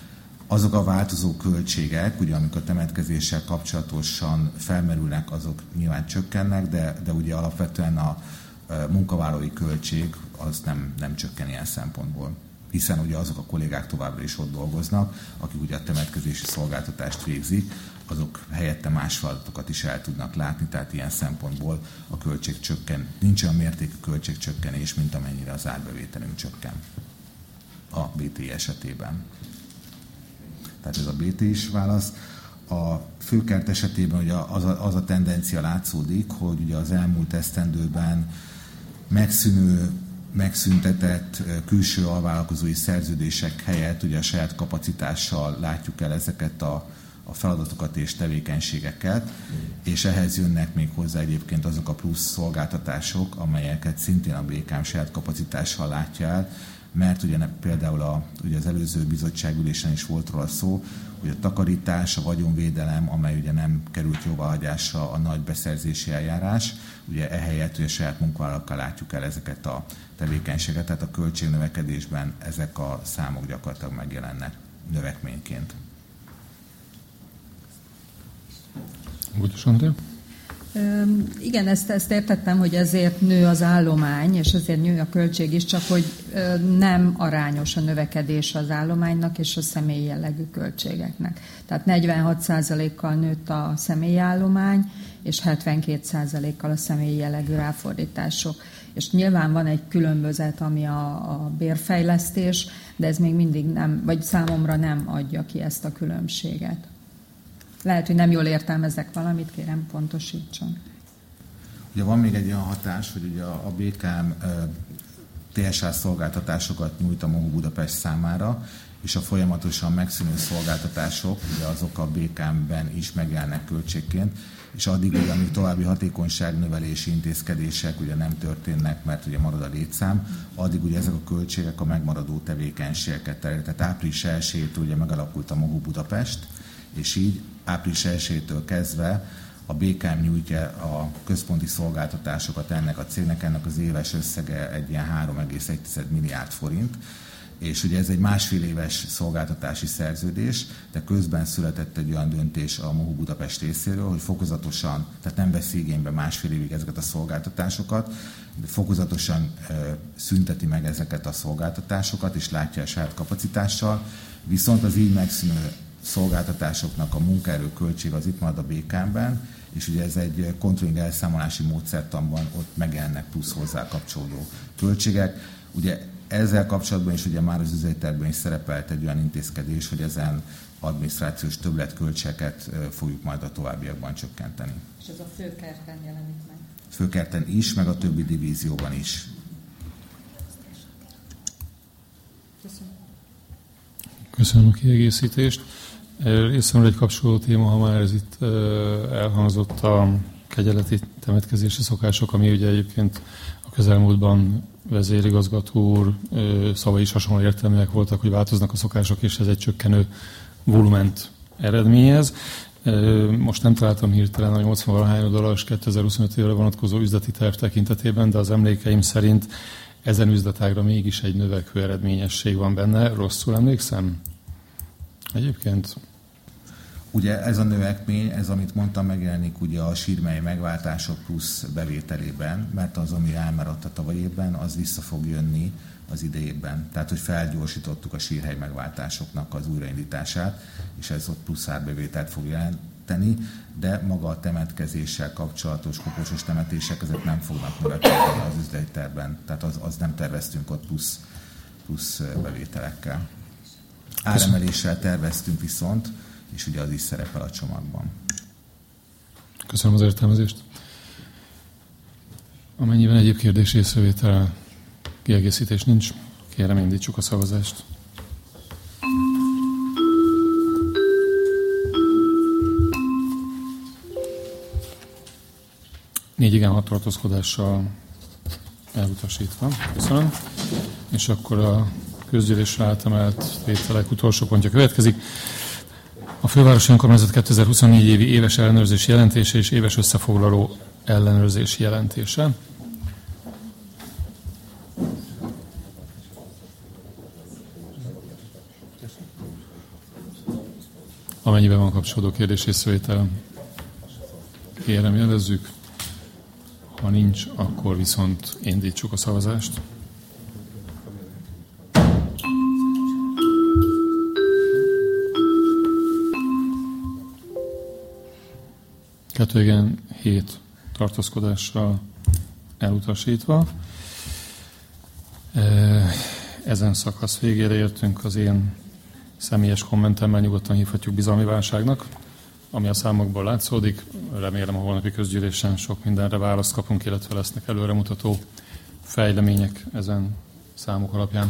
Azok a változó költségek, ugye amik a temetkezéssel kapcsolatosan felmerülnek, azok nyilván csökkennek, de ugye alapvetően a munkavállalói költség az nem csökken ilyen szempontból. Hiszen ugye azok a kollégák továbbra is ott dolgoznak, akik ugye a temetkezési szolgáltatást végzik, azok helyette más feladatokat is el tudnak látni, tehát ilyen szempontból a költség csökken, nincs olyan mértékű költségcsökkenés, mint amennyire az árbevételünk csökken a BTI esetében. Tehát ez a BTI-s válasz. A főkert esetében ugye az a tendencia látszódik, hogy ugye az elmúlt esztendőben megszüntetett külső alvállalkozói szerződések helyett ugye a saját kapacitással látjuk el ezeket a feladatokat és tevékenységeket, és ehhez jönnek még hozzá egyébként azok a plusz szolgáltatások, amelyeket szintén a BKM saját kapacitással látja el, mert ugye például ugye az előző bizottságülésen is volt róla szó, hogy a takarítás, a vagyonvédelem, amely ugye nem került jóváhagyásra, a nagy beszerzési eljárás, ugye ehelyett ugye saját munkavállalókkal látjuk el ezeket a tevékenységeket, tehát a költségnövekedésben ezek a számok gyakorlatilag megjelennek növekményként. Bújtos Andrea? Igen, ezt értettem, hogy ezért nő az állomány, és ezért nő a költség is, csak hogy nem arányos a növekedés az állománynak és a személyi jellegű költségeknek. Tehát 46%-kal nőtt a személyi állomány, és 72%-kal a személyi jellegű ráfordítások. És nyilván van egy különbözet, ami a bérfejlesztés, de ez még mindig nem, vagy számomra nem adja ki ezt a különbséget. Lehet, hogy nem jól értelmezek valamit, kérem pontosítson. Ugye van még egy olyan hatás, hogy ugye a BKM TSA szolgáltatásokat nyújt a MOHU Budapest számára, és a folyamatosan megszűnő szolgáltatások, ugye azok a BKM-ben is megjelennek költségként, és addig, ugye, amíg további hatékonyságnövelési intézkedések ugye nem történnek, mert ugye marad a létszám, addig ugye ezek a költségek a megmaradó tevékenységeket terjednek. Tehát április 1-től ugye megalakult a MOHU Budapest, és így április 1-től kezdve a BKM nyújtja a központi szolgáltatásokat ennek a cégnek, ennek az éves összege egy ilyen 3,1 milliárd forint, és ugye ez egy másfél éves szolgáltatási szerződés, de közben született egy olyan döntés a MOHU Budapest részéről, hogy fokozatosan, tehát nem veszi igénybe másfél évig ezeket a szolgáltatásokat, de fokozatosan szünteti meg ezeket a szolgáltatásokat, és látja a saját kapacitással, viszont az így megszűnő szolgáltatásoknak a munkaerő költség az itt marad a BKM-ben, és ugye ez egy controlling elszámolási módszertanban ott megjelennek plusz hozzá kapcsolódó költségek. Ugye ezzel kapcsolatban is ugye már az üzlettervben is szerepelt egy olyan intézkedés, hogy ezen adminisztrációs többletköltségeket fogjuk majd a továbbiakban csökkenteni. És ez a főkerten jelenik meg? Főkerten is, meg a többi divízióban is. Köszönöm a kiegészítést. Részemről egy kapcsolódó téma, ha már ez itt elhangzott, a kegyeleti temetkezési szokások, ami ugye egyébként a közelmúltban vezérigazgató úr szavai is hasonló értelműek voltak, hogy változnak a szokások, és ez egy csökkenő volument eredményez. Most nem találtam hirtelen a 80-valahány oldalas 2025 évre vonatkozó üzleti terv tekintetében, de az emlékeim szerint ezen üzletágra mégis egy növekvő eredményesség van benne. Rosszul emlékszem? Egyébként? Ugye ez a növekmény, ez amit mondtam, megjelenik ugye a sírmely megváltások plusz bevételében, mert az, ami elmaradt a tavalyi évben, az vissza fog jönni az idejében. Tehát, hogy felgyorsítottuk a sírhely megváltásoknak az újraindítását, és ez ott plusz árbevételt fog jelenteni, de maga a temetkezéssel kapcsolatos koposos temetések, ezek nem fognak növekedni az üzleti tervben. Tehát az nem terveztünk ott plusz bevételekkel. Áremeléssel terveztünk viszont, és ugye az is szerepel a csomagban. Köszönöm az értelmezést. Amennyiben egyéb kérdés, észrevétel, kiegészítés nincs, kérem indítsuk a szavazást. 4 igen, 6 tartózkodással elutasítva. Köszönöm. És akkor a közgyűlésre átemelt tételek utolsó pontja következik. A Fővárosi Önkormányzat 2024 évi éves ellenőrzési jelentése és éves összefoglaló ellenőrzési jelentése. Amennyiben van kapcsolódó kérdés észrevétel, kérem jelezzük. Ha nincs, akkor viszont indítsuk a szavazást. Igen, 7 tartózkodással elutasítva. Ezen szakasz végére értünk. Az én személyes kommentemmel nyugodtan hívhatjuk bizalmi válságnak, ami a számokból látszódik. Remélem a holnapi közgyűlésen sok mindenre választ kapunk, illetve lesznek előremutató fejlemények ezen számok alapján.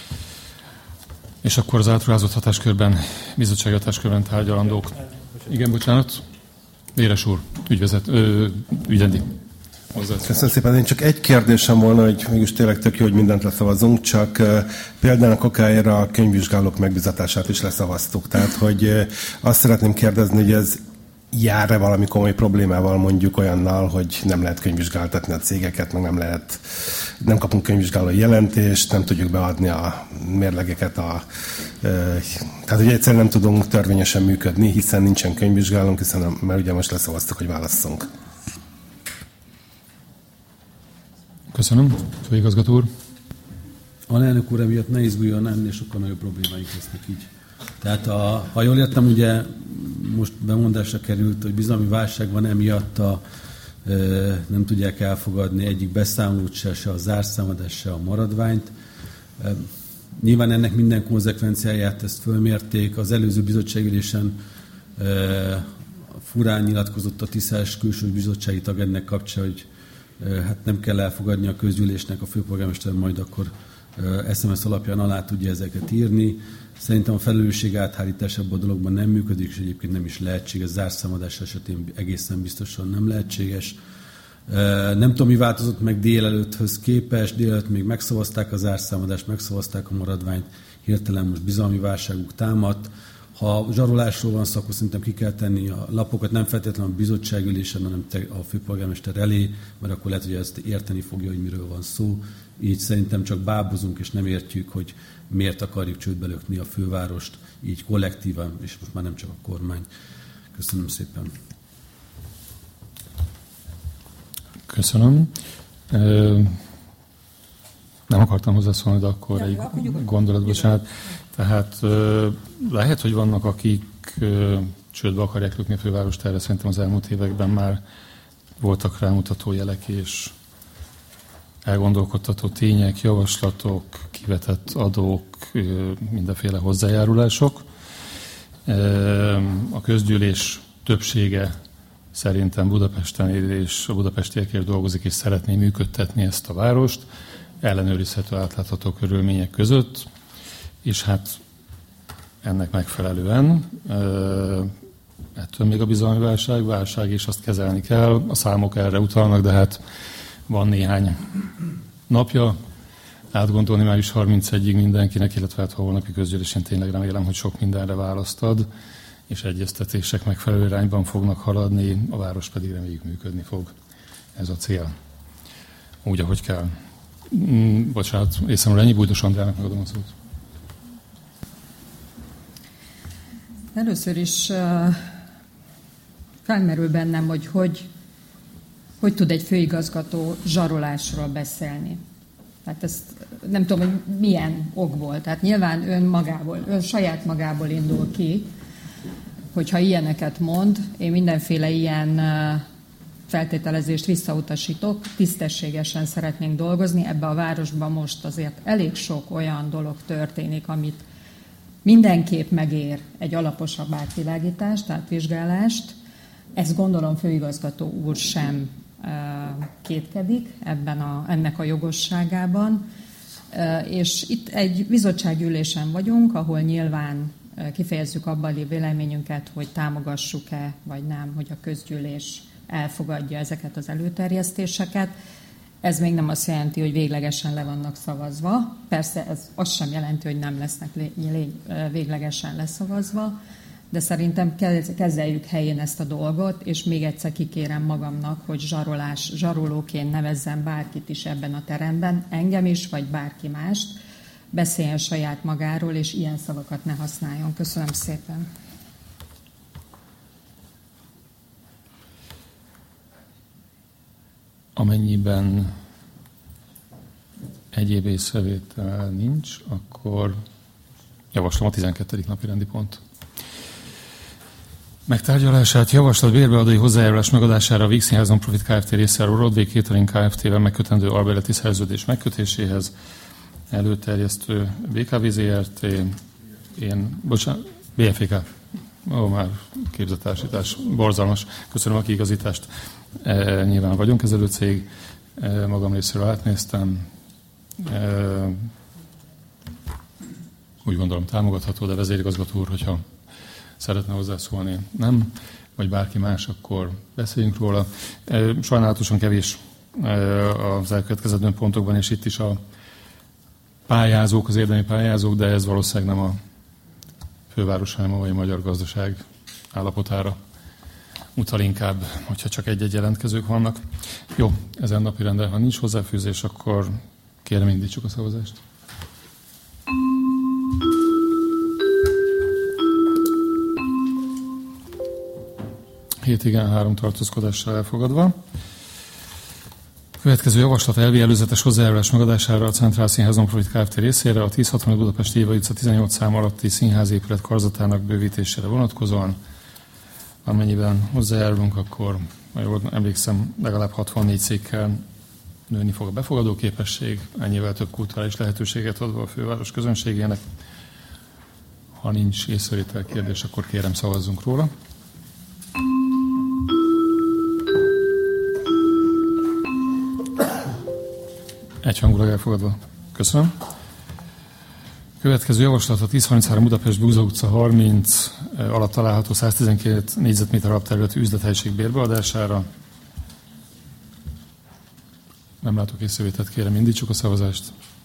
És akkor az átruházott hatáskörben, bizottsági hatáskörben tárgyalandók. Igen, bocsánat. Véres úr, ügyrendi. Köszönöm szépen. Én csak egy kérdésem volna, hogy mégis tényleg tök jó, hogy mindent leszavazunk, csak például okájára a könyvvizsgálók megbizatását is leszavaztuk. Tehát, hogy azt szeretném kérdezni, hogy ez jár-e valami komoly problémával, mondjuk olyannal, hogy nem lehet könyvvizsgáltatni a cégeket, meg nem kapunk könyvvizsgálói jelentést, nem tudjuk beadni a mérlegeket, tehát ugye egyszerűen nem tudunk törvényesen működni, hiszen nincsen könyvvizsgálónk, mert ugye most leszavaztuk, hogy válasszunk. Köszönöm. Főigazgató úr. Alelnök úr, emiatt ne izguljon, ennél sokkal nagyobb problémáink lesznek így. Tehát ha jól értem, ugye most bemondásra került, hogy bizalmi válság van, emiatt nem tudják elfogadni egyik beszámolót se a zárszámadást, se a maradványt. Nyilván ennek minden konzekvenciáját ezt fölmérték. Az előző bizottságülésen furán nyilatkozott a tisztás külső bizottsági tag ennek kapcsán, hogy hát nem kell elfogadni a közgyűlésnek, a főpolgármester majd akkor SMS alapján alá tudja ezeket írni. Szerintem a felelősség áthárítás ebben a dologban nem működik, és egyébként nem is lehetséges. Zárszámadás esetén egészen biztosan nem lehetséges. Nem tudom, mi változott meg délelőtthöz képest. Délelőtt még megszavazták a zárszámadást, megszavazták a maradványt. Hirtelen most bizalmi válságuk támadt. Ha zsarolásról van szó, akkor szerintem ki kell tenni a lapokat, nem feltétlenül a bizottságülésen, hanem a főpolgármester elé, mert akkor lehet, hogy ezt érteni fogja, hogy miről van szó. Így szerintem csak bábozunk, és nem értjük, hogy miért akarjuk csődbe lökni a fővárost, így kollektívan, és most már nem csak a kormány. Köszönöm szépen. Köszönöm. Nem akartam hozzászólni, de akkor egy gondolat, bocsánat. Tehát lehet, hogy vannak, akik csődbe akarják lökni a fővárost, erre szerintem az elmúlt években már voltak rámutató jelek és elgondolkodtató tények, javaslatok, kivetett adók, mindenféle hozzájárulások. A közgyűlés többsége szerintem Budapesten és a budapestiekért dolgozik, és szeretné működtetni ezt a várost, ellenőrizhető, átlátható körülmények között, és hát ennek megfelelően ettől még a bizalmi válság, és azt kezelni kell. A számok erre utalnak, de hát van néhány napja átgondolni május 31-ig mindenkinek, illetve hát holnapi közgyűlésén tényleg remélem, hogy sok mindenre választ ad, és egyeztetések megfelelő irányban fognak haladni, a város pedig reméljük működni fog. Ez a cél. Úgy, ahogy kell. Bocsánat, részemről ennyi. Bújdos Andrának megadom a szót. Először is felmerül bennem, hogy tud egy főigazgató zsarolásról beszélni. Tehát ezt nem tudom, hogy milyen okból. Tehát nyilván ön saját magából indul ki, hogyha ilyeneket mond. Én mindenféle ilyen feltételezést visszautasítok, tisztességesen szeretnénk dolgozni. Ebbe a városban most azért elég sok olyan dolog történik, amit mindenképp megér egy alaposabb átvilágítást, átvizsgálást. Ezt gondolom főigazgató úr sem kétkedik ennek a jogosságában. És itt egy bizottságülésen vagyunk, ahol nyilván kifejezzük abban a véleményünket, hogy támogassuk-e, vagy nem, hogy a közgyűlés elfogadja ezeket az előterjesztéseket. Ez még nem azt jelenti, hogy véglegesen le vannak szavazva. Persze ez azt sem jelenti, hogy nem lesznek véglegesen leszavazva, de szerintem kezeljük helyén ezt a dolgot, és még egyszer kikérem magamnak, hogy zsarolóként nevezzem bárkit is ebben a teremben, engem is, vagy bárki mást, beszéljen saját magáról, és ilyen szavakat ne használjon. Köszönöm szépen. Amennyiben egyéb észrevétel nincs, akkor javaslom a 12. napi rendi pont megtárgyalását. Javaslat bérbeadói hozzájárulás megadására a Víg Színház Non-Profit Kft. Részéről a Rodway Catering Kft-vel megkötendő albérleti szerződés megkötéséhez. Előterjesztő BKV ZRT, BFK. Már képzettársítás, borzalmas. Köszönöm a kiigazítást. Nyilván vagyonkezelő cég, magam részéről átnéztem. Úgy gondolom támogatható, de vezérigazgató úr, hogyha szeretne hozzászólni, nem, vagy bárki más, akkor beszéljünk róla. Sajnálatosan kevés az elkövetkező pontokban, és itt is a pályázók, az érdemi pályázók, de ez valószínűleg nem a főváros, hanem a magyar gazdaság állapotára utal inkább, hogyha csak egy-egy jelentkezők vannak. Jó, ezen napi renden, ha nincs hozzáfűzés, akkor kérem, indítsuk a szavazást. Hét igen, 3 tartózkodással elfogadva. Következő javaslat elvi előzetes hozzájárulás megadására a Centrál Színház Non-Profit Kft. Részére a 1065 Budapesti Éva utca 18 szám alatti színházépület karzatának bővítésére vonatkozóan. Amennyiben hozzájárulunk, akkor, ha jól emlékszem, legalább 64 székkel nőni fog a befogadó képesség, ennyivel több kulturális lehetőséget adva a főváros közönségének. Ha nincs észrevétel kérdés, akkor kérem szavazzunk róla. Egyhangulag elfogadva. Köszönöm. Következő javaslat a 1033 Budapest Búza utca 30 alatt található 112 négyzetméter alapterületű üzlethelyiség bérbeadására. Nem látok észrevételt, kérem, indítsuk a szavazást.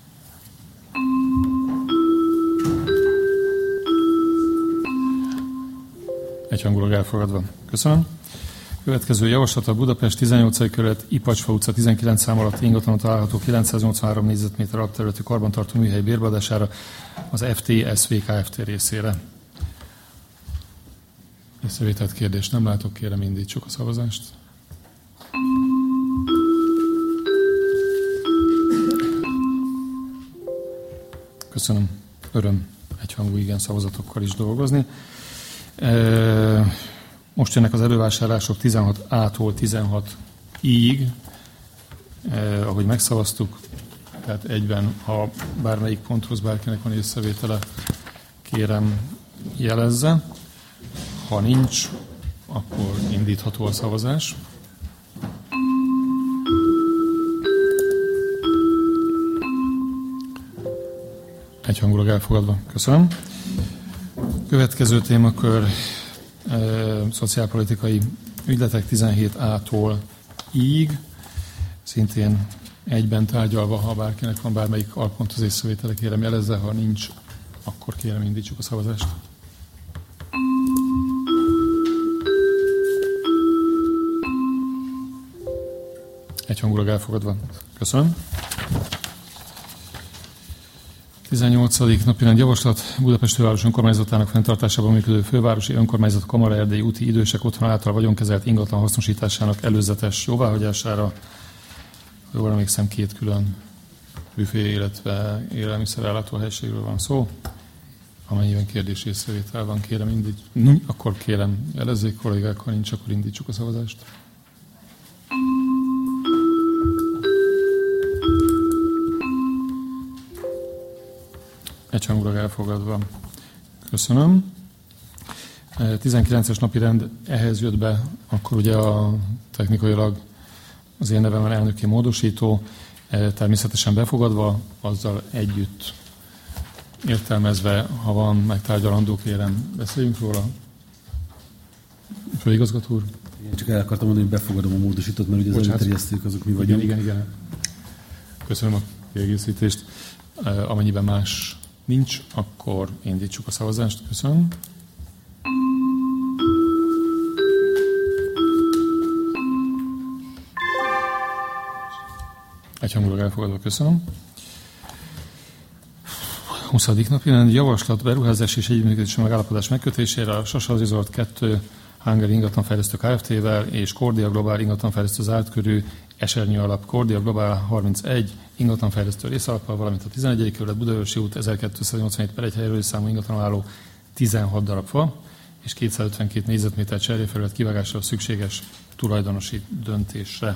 Egyhangulag elfogadva. Köszönöm. Következő javaslat a Budapest 18. kerület Ipacsfa utca 19 szám alatt ingatlanon található 983 négyzetméter alapterületű karbantartó műhely bérbeadására az FTSV Kft. Részére. Észrevételt kérdés nem látok, kérem, indítsuk a szavazást. Köszönöm. Öröm egyhangú igen szavazatokkal is dolgozni. Most jönnek az elővásárlások 16A-tól 16I-ig, ahogy megszavaztuk, tehát egyben, ha bármelyik ponthoz bárkinek van észrevétele, kérem jelezze. Ha nincs, akkor indítható a szavazás. Egyhangulag elfogadva. Köszönöm. Következő témakör szociálpolitikai ügyletek 17A-tól I-ig, szintén egyben tárgyalva, ha bárkinek van bármelyik alponthoz észrevétele, kérem jelezze, ha nincs, akkor kérem indítsuk a szavazást. Egyhangulag elfogadva. Köszönöm. 18. napirend javaslat Budapest főváros önkormányzatának fenntartásában működő fővárosi önkormányzat Kamara erdei úti idősek otthon által vagyonkezelt ingatlan hasznosításának előzetes jóváhagyására. Jól emlékszem, 2 külön büfé, illetve élelmiszerellátó helységről van szó. Amennyiben kérdés észrevétel van, kérem akkor kérem jelezzék kollégák, ha nincs, akkor indítsuk a szavazást. Egyhangulag elfogadva. Köszönöm. 19-es napi rend ehhez jött be, akkor ugye a technikailag az én nevemben elnöki módosító, természetesen befogadva, azzal együtt értelmezve, ha van megtárgyalandó, kérem, beszéljünk róla. Főigazgató úr. Én csak el akartam mondani, hogy befogadom a módosítót, mert ugye az előterjesztők azok mi vagyunk. Igen. Köszönöm a kiegészítést. Amennyiben más nincs, akkor indítsuk a szavazást. Köszönöm. Egyhangulag elfogadva, köszönöm. 20. napi javaslat beruházás és együttműködési megállapodás megkötésére a Sasa Resort 2 Hungary ingatlanfejlesztő Kft-vel és Cordia Global ingatlanfejlesztő zárt körű esernyő alap Cordia Global 31 ingatlanfejlesztő részalappal, valamint a 11. kerület Budaörsi út 1287/1 helyről számú ingatlanon álló 16 darab fa és 252 négyzetméter cserélfelület kivágásra szükséges tulajdonosi döntésre.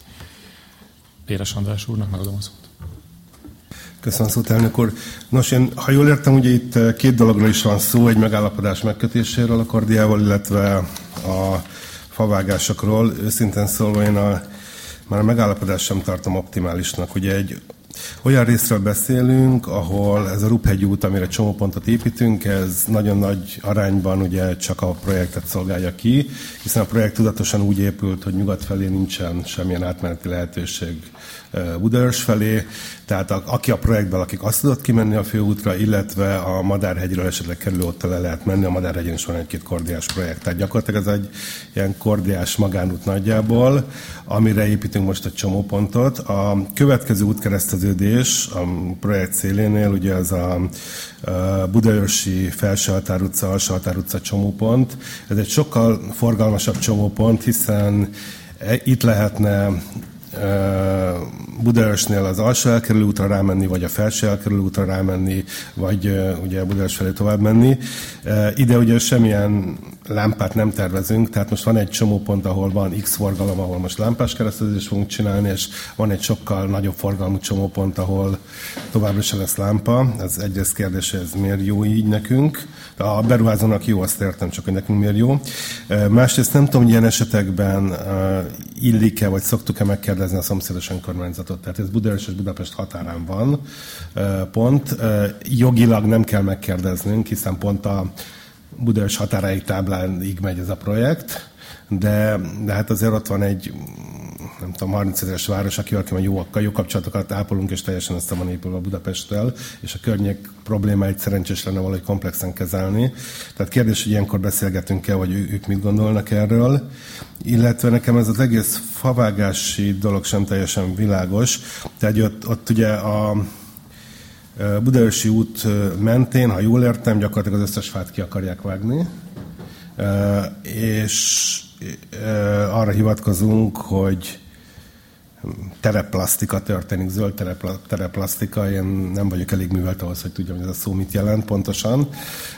Péres András úrnak megadom a szót. Köszönöm szót, elnök úr. Nos, én, ha jól értem, ugye itt két dologról is van szó, egy megállapodás megkötéséről a Cordiával, illetve a favágásokról. Őszintén szólva én már a megállapodást sem tartom optimálisnak. Ugye egy olyan részről beszélünk, ahol ez a Rup-hegy út, amire csomópontot építünk, ez nagyon nagy arányban ugye csak a projektet szolgálja ki, hiszen a projekt tudatosan úgy épült, hogy nyugat felé nincsen semmilyen átmeneti lehetőség Budaörs felé, tehát aki a projektben lakik, azt tudott kimenni a főútra, illetve a Madárhegyről esetleg kerülő otthon le lehet menni, a Madárhegyen is van egy-két kordiás projekt, tehát gyakorlatilag ez egy ilyen kordiás magánút nagyjából, amire építünk most egy csomópontot. A következő útkereszteződés a projekt szélénél, ugye ez a Budaörsi Felsőhatár utca, Alsóhatár utca csomópont, ez egy sokkal forgalmasabb csomópont, hiszen itt lehetne Budaörsnél az alsó elkerülő útra rámenni, vagy a felső elkerülő útra rámenni, vagy ugye Budaörs felé tovább menni. Ide ugye semmilyen lámpát nem tervezünk, tehát most van egy csomópont, ahol van X forgalom, ahol most lámpás kereszteződést fogunk csinálni, és van egy sokkal nagyobb forgalmú csomópont, ahol továbbra sem lesz lámpa. Ez egyrészt kérdés, ez miért jó így nekünk. A beruházónak jó, azt értem, csak hogy nekünk miért jó. Másrészt nem tudom, hogy ilyen esetekben illik-e, vagy szoktuk-e megkérdezni a szomszédos önkormányzatot. Tehát ez Budaörs és Budapest határán van pont. Jogilag nem kell megkérdeznünk, hiszen pont a Budaörs határáig tábláig megy ez a projekt, de hát azért ott van egy, nem tudom, 30 000-es város, akivel jó kapcsolatokat ápolunk, és teljesen össze van épülve Budapesttel, és a környék problémáit szerencsés lenne valahogy komplexen kezelni. Tehát kérdés, hogy ilyenkor beszélgetünk-e, vagy ők mit gondolnak erről. Illetve nekem ez az egész favágási dolog sem teljesen világos. Tehát ott ugye a Budaörsi út mentén, ha jól értem, gyakorlatilag az összes fát ki akarják vágni, és arra hivatkozunk, hogy tereplasztika történik, zöld tereplasztika, én nem vagyok elég művelt ahhoz, hogy tudjam, hogy ez a szó mit jelent pontosan.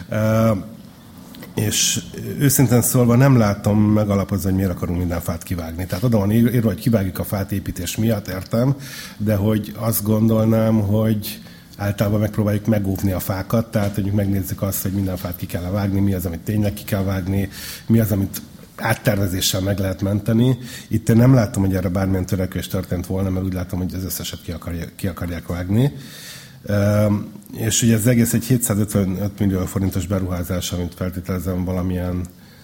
És őszintén szólva nem látom megalapozni, hogy miért akarunk minden fát kivágni. Tehát oda van írva, hogy kivágjuk a fát építés miatt, értem, de hogy azt gondolnám, hogy általában megpróbáljuk megóvni a fákat, tehát hogy megnézzük azt, hogy minden fát ki kell vágni, mi az, amit tényleg ki kell vágni, mi az, amit áttervezéssel meg lehet menteni. Itt én nem látom, hogy erre bármilyen törekvés történt volna, mert úgy látom, hogy az összeset ki akarják vágni. És ugye ez egész egy 755 millió forintos beruházás, amit feltételezem valamilyen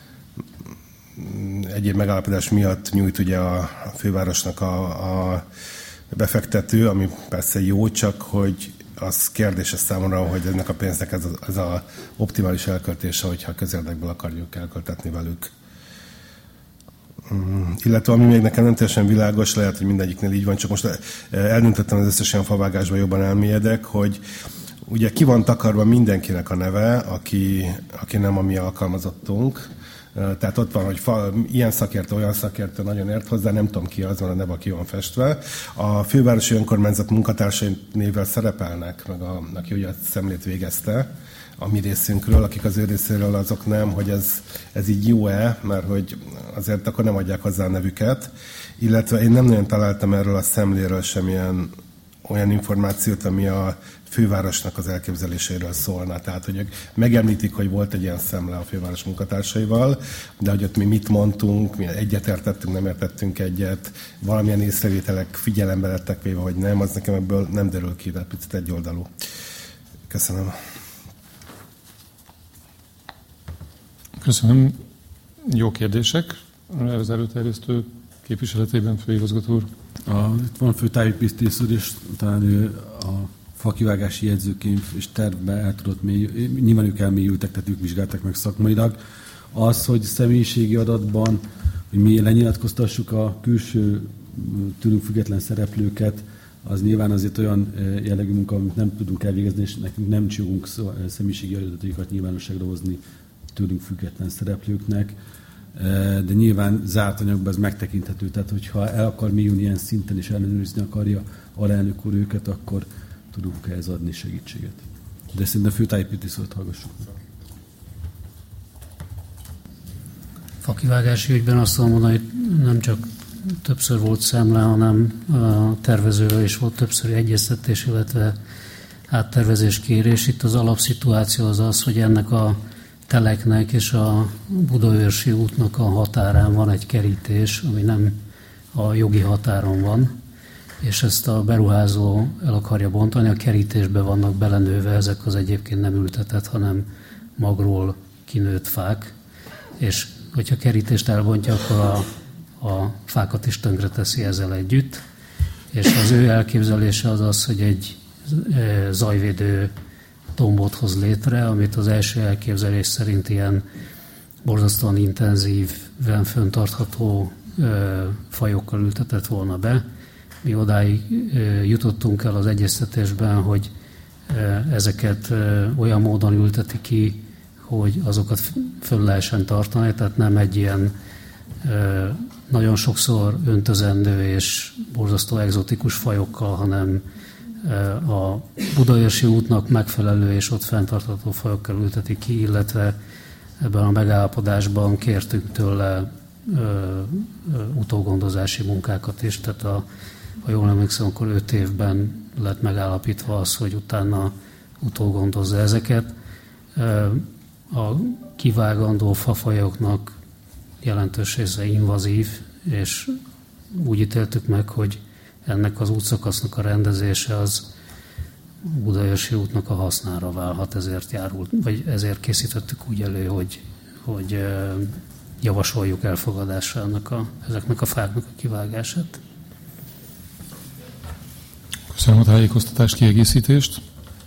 egyéb megállapodás miatt nyújt ugye a fővárosnak a befektető, ami persze jó, csak hogy az kérdéses számomra, hogy ennek a pénznek ez az optimális elköltése, hogyha közérdekből akarjuk elköltetni velük. Illetve ami még nekem nem teljesen világos, lehet, hogy mindegyiknél így van, csak most eldöntöttem az összes ilyen favágásban jobban elmélyedek, hogy ugye ki van takarva mindenkinek a neve, aki nem a mi alkalmazottunk. Tehát ott van, hogy ilyen szakértő, olyan szakértő nagyon ért hozzá, nem tudom ki az, van a neve, aki van festve. A fővárosi önkormányzat munkatársai névvel szerepelnek, meg aki ugye a szemlét végezte a mi részünkről, akik az ő részéről, azok nem, hogy ez így jó-e, mert hogy azért akkor nem adják hozzá a nevüket. Illetve én nem nagyon találtam erről a szemléről semmilyen olyan információt, ami a fővárosnak az elképzeléséről szólna. Tehát, hogy megemlítik, hogy volt egy ilyen szemle a főváros munkatársaival, de hogy ott mi mit mondtunk, mi egyetértettünk, nem értettünk egyet, valamilyen észrevételek figyelembe lettek véve, hogy nem, az nekem ebből nem derül ki, de picit egyoldalú. Köszönöm. Köszönöm. Jó kérdések. Az előterjesztő képviseletében, főigazgató úr. Itt van főtájépítész úr, és talán ő a fakivágási jegyzőkönyv és tervbe el tudott nyilván ők elmélyültek, tehát ők vizsgálták meg szakmailag. Az, hogy személyiségi adatban, hogy mi lenyilatkoztassuk a külső tőlünk független szereplőket, az nyilván azért olyan jellegű munka, amit nem tudunk elvégezni, és nekünk nem jogunk személyiségi adataikat nyilvánosságra hozni tőlünk független szereplőknek. de nyilván zárt anyagban ez megtekinthető, tehát hogyha el akar mélyülni ilyen szinten és ellenőrizni akarja alelnök úr őket, akkor tudunk ehhez adni segítséget. De szerintem főtájépítészet hallgassuk. Fakivágási ügyben azt tudom mondani, hogy nem csak többször volt szemle, hanem a tervezővel is volt többszöri egyeztetés, illetve áttervezés kérés. Itt az alapszituáció az, hogy ennek a teleknek és a Budaörsi útnak a határán van egy kerítés, ami nem a jogi határon van, és ezt a beruházó el akarja bontani, a kerítésbe vannak belenőve, ezek az egyébként nem ültetett, hanem magról kinőtt fák, és hogyha kerítést elbontja, akkor a fákat is tönkreteszi ezzel együtt, és az ő elképzelése az, hogy egy zajvédő tombot hoz létre, amit az első elképzelés szerint ilyen borzasztóan intenzíven fenntartható fajokkal ültetett volna be. Mi odáig jutottunk el az egyeztetésben, hogy ezeket olyan módon ülteti ki, hogy azokat föl lehessen tartani, tehát nem egy ilyen nagyon sokszor öntözendő és borzasztó egzotikus fajokkal, hanem a Budaörsi útnak megfelelő és ott fenntartható fajokkal ülteti ki, illetve ebben a megállapodásban kértünk tőle utógondozási munkákat is, tehát ha jól emlékszem, akkor 5 évben lett megállapítva az, hogy utána utógondozza ezeket. A kivágandó fafajoknak jelentős része invazív, és úgy ítéltük meg, hogy ennek az útszakasznak a rendezése az Budaörsi útnak a hasznára válhat, ezért készítettük úgy elő, hogy javasoljuk elfogadásra ezeknek a fáknak a kivágását. Köszönöm a tájékoztatást, kiegészítést.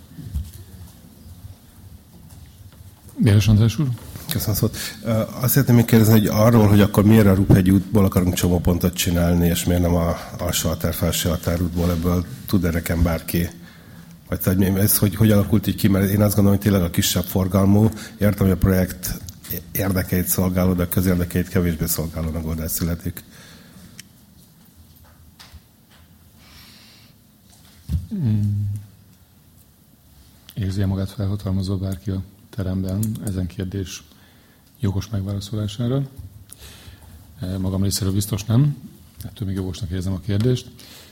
Béres András úr. Köszönöm szót. Azt szeretném még kérdezni, hogy arról, hogy akkor miért a Ruphegyi útból akarunk csomópontot csinálni, és miért nem a alsó határ-felső határútból, ebből tud nekem bárki? Vagy ez hogy alakult így ki? Mert én azt gondolom, hogy tényleg a kisebb forgalmú, értem, hogy a projekt érdekeit szolgáló, de a közérdekeit kevésbé szolgáló megoldás születik. Érzi magát felhatalmazva bárki a teremben ezen kérdés jogos megválaszolására? Magam részéről biztos nem. Ettől még jogosnak érzem a kérdést.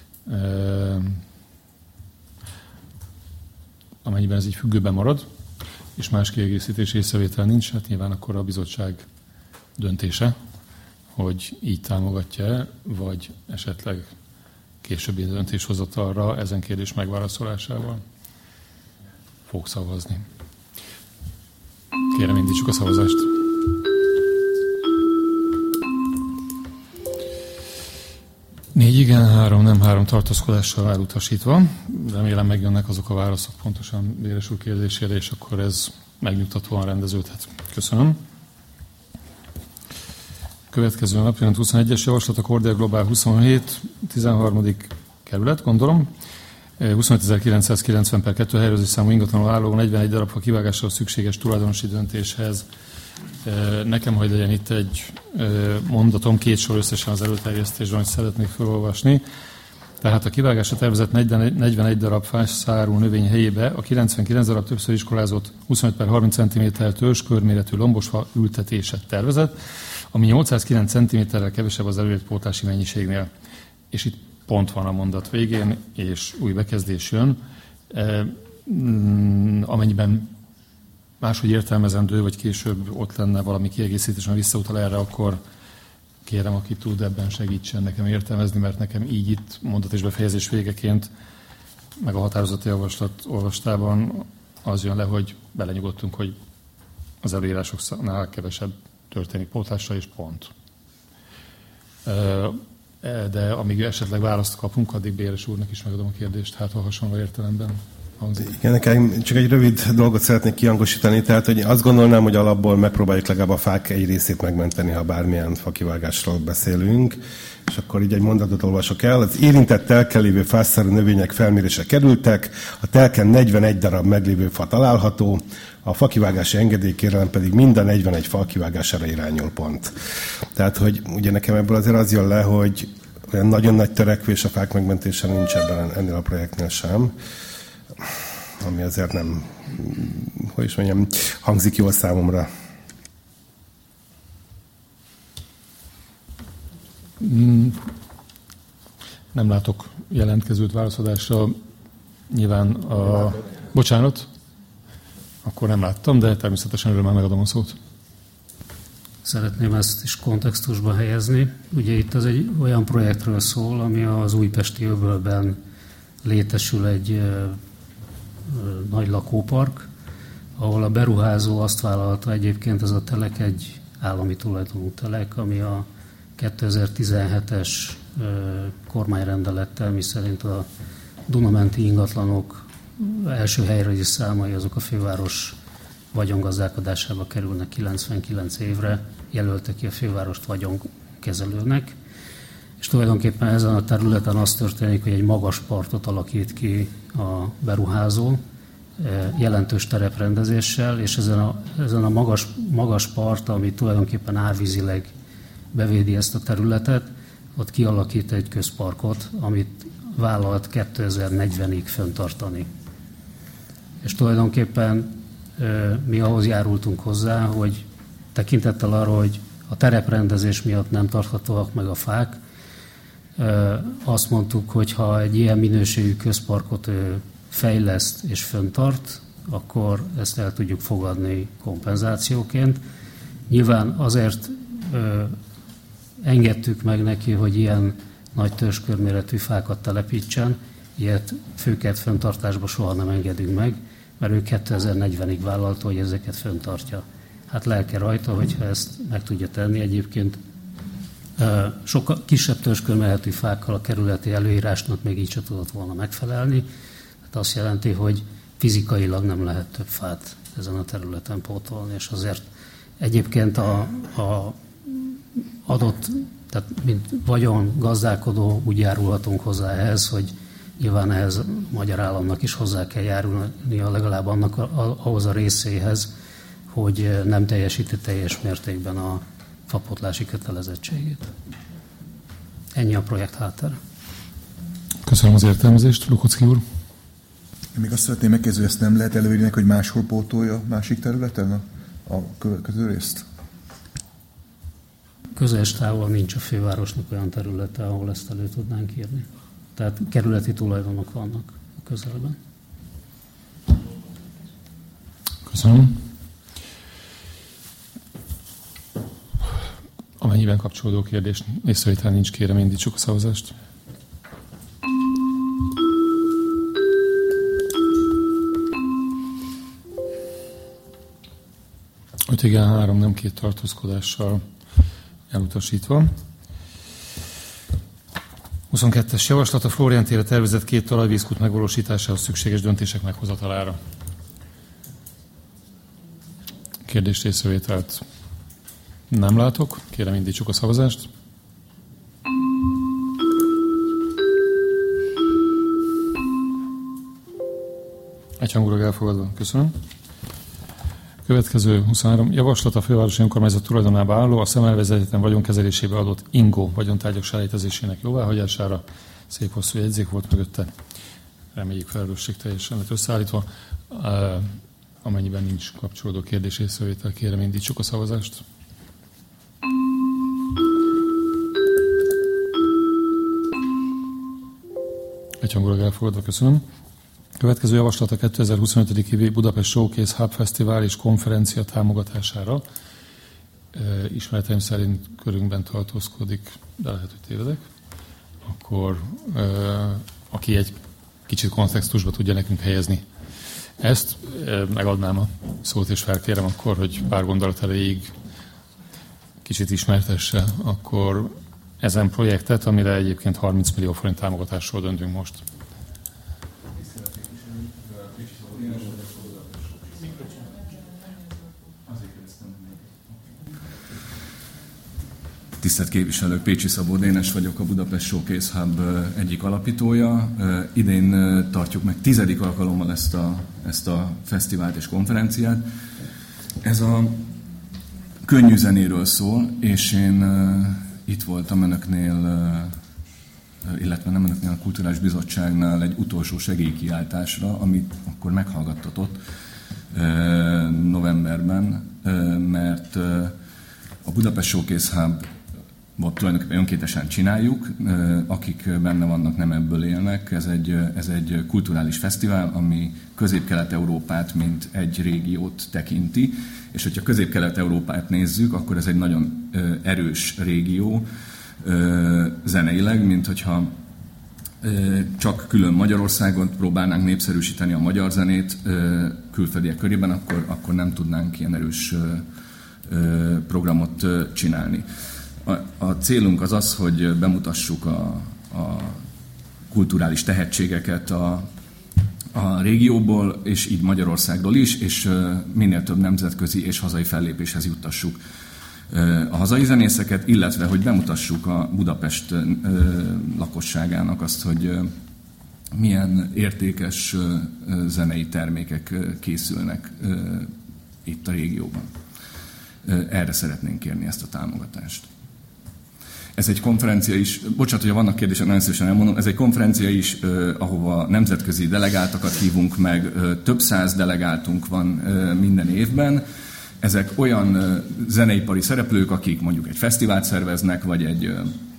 Amennyiben ez így függőben marad, és más kiegészítés észrevétel nincs, hát nyilván akkor a bizottság döntése, hogy így támogatja, vagy esetleg későbbi döntéshozatalra ezen kérdés megválaszolásával fog szavazni. Kérem, indítsuk a szavazást. Négy igen, 3 nem, 3 tartózkodással elutasítva. Remélem megjönnek azok a válaszok pontosan Béres úr kérdésére, és akkor ez megnyugtatóan rendeződhet. Köszönöm. Következő napján 21-es javaslat a Cordia Global 27, 13. kerület, gondolom. 25.990/2 helyezési számú ingatlanul álló 41 darab fa kivágásra szükséges tulajdonosi döntéshez. Nekem, hogy legyen itt egy mondatom, 2 sor összesen az előterjesztésben, hogy szeretnék felolvasni. Tehát a kivágásra tervezett 41 darab fászárú növény helyébe a 99 darab többször iskolázott 25x30 cm törzskörméretű lombosfa ültetését tervezett, ami 809 cm-rel kevesebb az előírt pótlási mennyiségnél. És itt pont van a mondat végén, és új bekezdés jön. Amennyiben máshogy értelmezendő, vagy később ott lenne valami kiegészítés, ami visszautal erre, akkor kérem, aki tud, ebben segítsen nekem értelmezni, mert nekem így itt mondat és befejezés végeként, meg a határozati javaslat olvastában az jön le, hogy belenyugodtunk, hogy az előírásoknál kevesebb történik pótlásra, és pont. De amíg esetleg választ kapunk, addig Béres úrnak is megadom a kérdést, hát a hasonló értelemben. Igen, nekem csak egy rövid dolgot szeretnék kihangosítani, tehát hogy azt gondolnám, hogy alapból megpróbáljuk legalább a fák egy részét megmenteni, ha bármilyen fakivágásról beszélünk, és akkor így egy mondatot olvasok el. Az érintett telken lévő fászerű növények felmérése kerültek, a telken 41 darab meglévő fa található, a fakivágási engedélykérelem pedig mind a 41 fa kivágására irányul pont. Tehát, hogy ugye nekem ebből azért az jön le, hogy olyan nagyon nagy törekvés a fák megmentése nincs ennél a projektnél sem, ami azért nem, hogy is mondjam, hangzik jól számomra. Nem látok jelentkezőt válaszadásra. Nyilván bocsánat, akkor nem láttam, de természetesen örömmel megadom a szót. Szeretném ezt is kontextusba helyezni. Ugye itt az egy olyan projektről szól, ami az újpesti öbölben létesül egy nagy lakópark, ahol a beruházó azt vállalta egyébként, ez a telek egy állami tulajdonú telek, ami a 2017-es kormányrendelettel, miszerint a Dunamenti ingatlanok első helyrajzi számai azok a főváros vagyongazdálkodásába kerülnek 99 évre, jelölte ki a fővárost vagyonkezelőnek, és tulajdonképpen ezen a területen az történik, hogy egy magas partot alakít ki a beruházó, jelentős tereprendezéssel, és ezen a magas part, ami tulajdonképpen árvízileg bevédi ezt a területet, ott kialakít egy közparkot, amit vállalt 2040-ig fenntartani. És tulajdonképpen mi ahhoz járultunk hozzá, hogy tekintettel arra, hogy a tereprendezés miatt nem tarthatóak meg a fák, azt mondtuk, hogy ha egy ilyen minőségű közparkot fejleszt és fönntart, akkor ezt el tudjuk fogadni kompenzációként. Nyilván azért engedtük meg neki, hogy ilyen nagy törzskörméretű fákat telepítsen, ilyet főkert fenntartásba soha nem engedünk meg, mert ő 2040-ig vállalta, hogy ezeket fenntartja. Hát lelke rajta, hogyha ezt meg tudja tenni. Egyébként sokkal kisebb törzskörméretű fákkal a kerületi előírásnak még így sem tudott volna megfelelni. Hát azt jelenti, hogy fizikailag nem lehet több fát ezen a területen pótolni, és azért egyébként a adott, tehát mint vagyon gazdálkodó úgy járulhatunk hozzá ehhez, hogy nyilván ehhez a magyar államnak is hozzá kell járulnia legalább annak ahhoz a részéhez, hogy nem teljesíti teljes mértékben a fapotlási kötelezettségét. Ennyi a projekt háttere. Köszönöm az értelmezést, Lukocki úr. Én még azt szeretném megkezdeni, hogy ezt nem lehet előírni, hogy máshol pótolja másik területen a következő részt? Közel távol nincs a fővárosnak olyan területe, ahol ezt elő tudnánk írni. Tehát kerületi tulajdonok vannak a közelben. Köszönöm. Amennyiben kapcsolódó kérdés észrevétel nincs, kérem, indítsuk a szavazást. Öt igen, 3 nem, 2 tartózkodással elutasítva. 22-es javaslat a Flórián térre tervezett 2 talajvízkút megvalósításához szükséges döntések meghozatalára. Kérdést, észrevételt nem látok. Kérem, indítsuk a szavazást. Egyhangulag elfogadva. Köszönöm. Következő 23. Javaslat a fővárosi önkormányzat tulajdonába álló, a Szemelweis vagyonkezelésébe adott Ingo vagyontárgyak selejtezésének jóváhagyására. Szép hosszú jegyzék volt mögötte. Reméljük felelősség teljesen lett összeállítva. Amennyiben nincs kapcsolódó kérdés, észrevétel, kérem, indítsuk a szavazást. Egyhangulag elfogadva, köszönöm. Következő javaslat a 2025. évi Budapest Showcase Hub Fesztivál és konferencia támogatására. Ismereteim szerint körünkben tartózkodik, de lehet, hogy tévedek. Akkor aki egy kicsit kontextusba tudja nekünk helyezni ezt, megadnám a szót, és felkérem akkor, hogy pár gondolat erejéig kicsit ismertesse akkor ezen projektet, amire egyébként 30 millió forint támogatásról döntünk most. Tisztelt képviselők, Pécsi Szabó Dénes vagyok, a Budapest Showcase Hub egyik alapítója. Idén tartjuk meg 10. alkalommal ezt a fesztivált és konferenciát. Ez a könnyű zenéről szól, és én itt voltam önöknél, illetve nem önöknél, a Kulturális Bizottságnál egy utolsó segélykiáltásra, amit akkor meghallgattatott novemberben, mert a Budapest Showcase Hub tulajdonképpen önkéntesen csináljuk, akik benne vannak, nem ebből élnek. Ez egy kulturális fesztivál, ami Közép-Kelet-Európát mint egy régiót tekinti, és hogyha Közép-Kelet-Európát nézzük, akkor ez egy nagyon erős régió zeneileg, mint hogyha csak külön Magyarországon próbálnánk népszerűsíteni a magyar zenét külföldiek körében, akkor nem tudnánk ilyen erős programot csinálni. A célunk az, hogy bemutassuk a kulturális tehetségeket a régióból, és így Magyarországról is, és minél több nemzetközi és hazai fellépéshez juttassuk a hazai zenészeket, illetve hogy bemutassuk a Budapest lakosságának azt, hogy milyen értékes zenei termékek készülnek itt a régióban. Erre szeretnénk kérni ezt a támogatást. Ez egy konferencia is, bocsánat, hogyha vannak kérdések, nagyon szívesen elmondom, ez egy konferencia is, ahova nemzetközi delegáltakat hívunk meg, több száz delegáltunk van minden évben. Ezek olyan zeneipari szereplők, akik mondjuk egy fesztivált szerveznek, vagy egy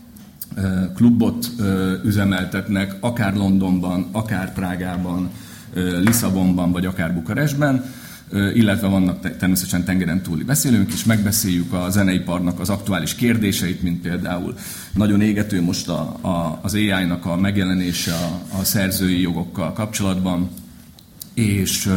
klubot üzemeltetnek, akár Londonban, akár Prágában, Lisszabonban, vagy akár Bukarestben, illetve vannak természetesen tengeren túli beszélőnk is, megbeszéljük a zeneiparnak az aktuális kérdéseit, mint például nagyon égető most az AI-nak a megjelenése a szerzői jogokkal kapcsolatban, és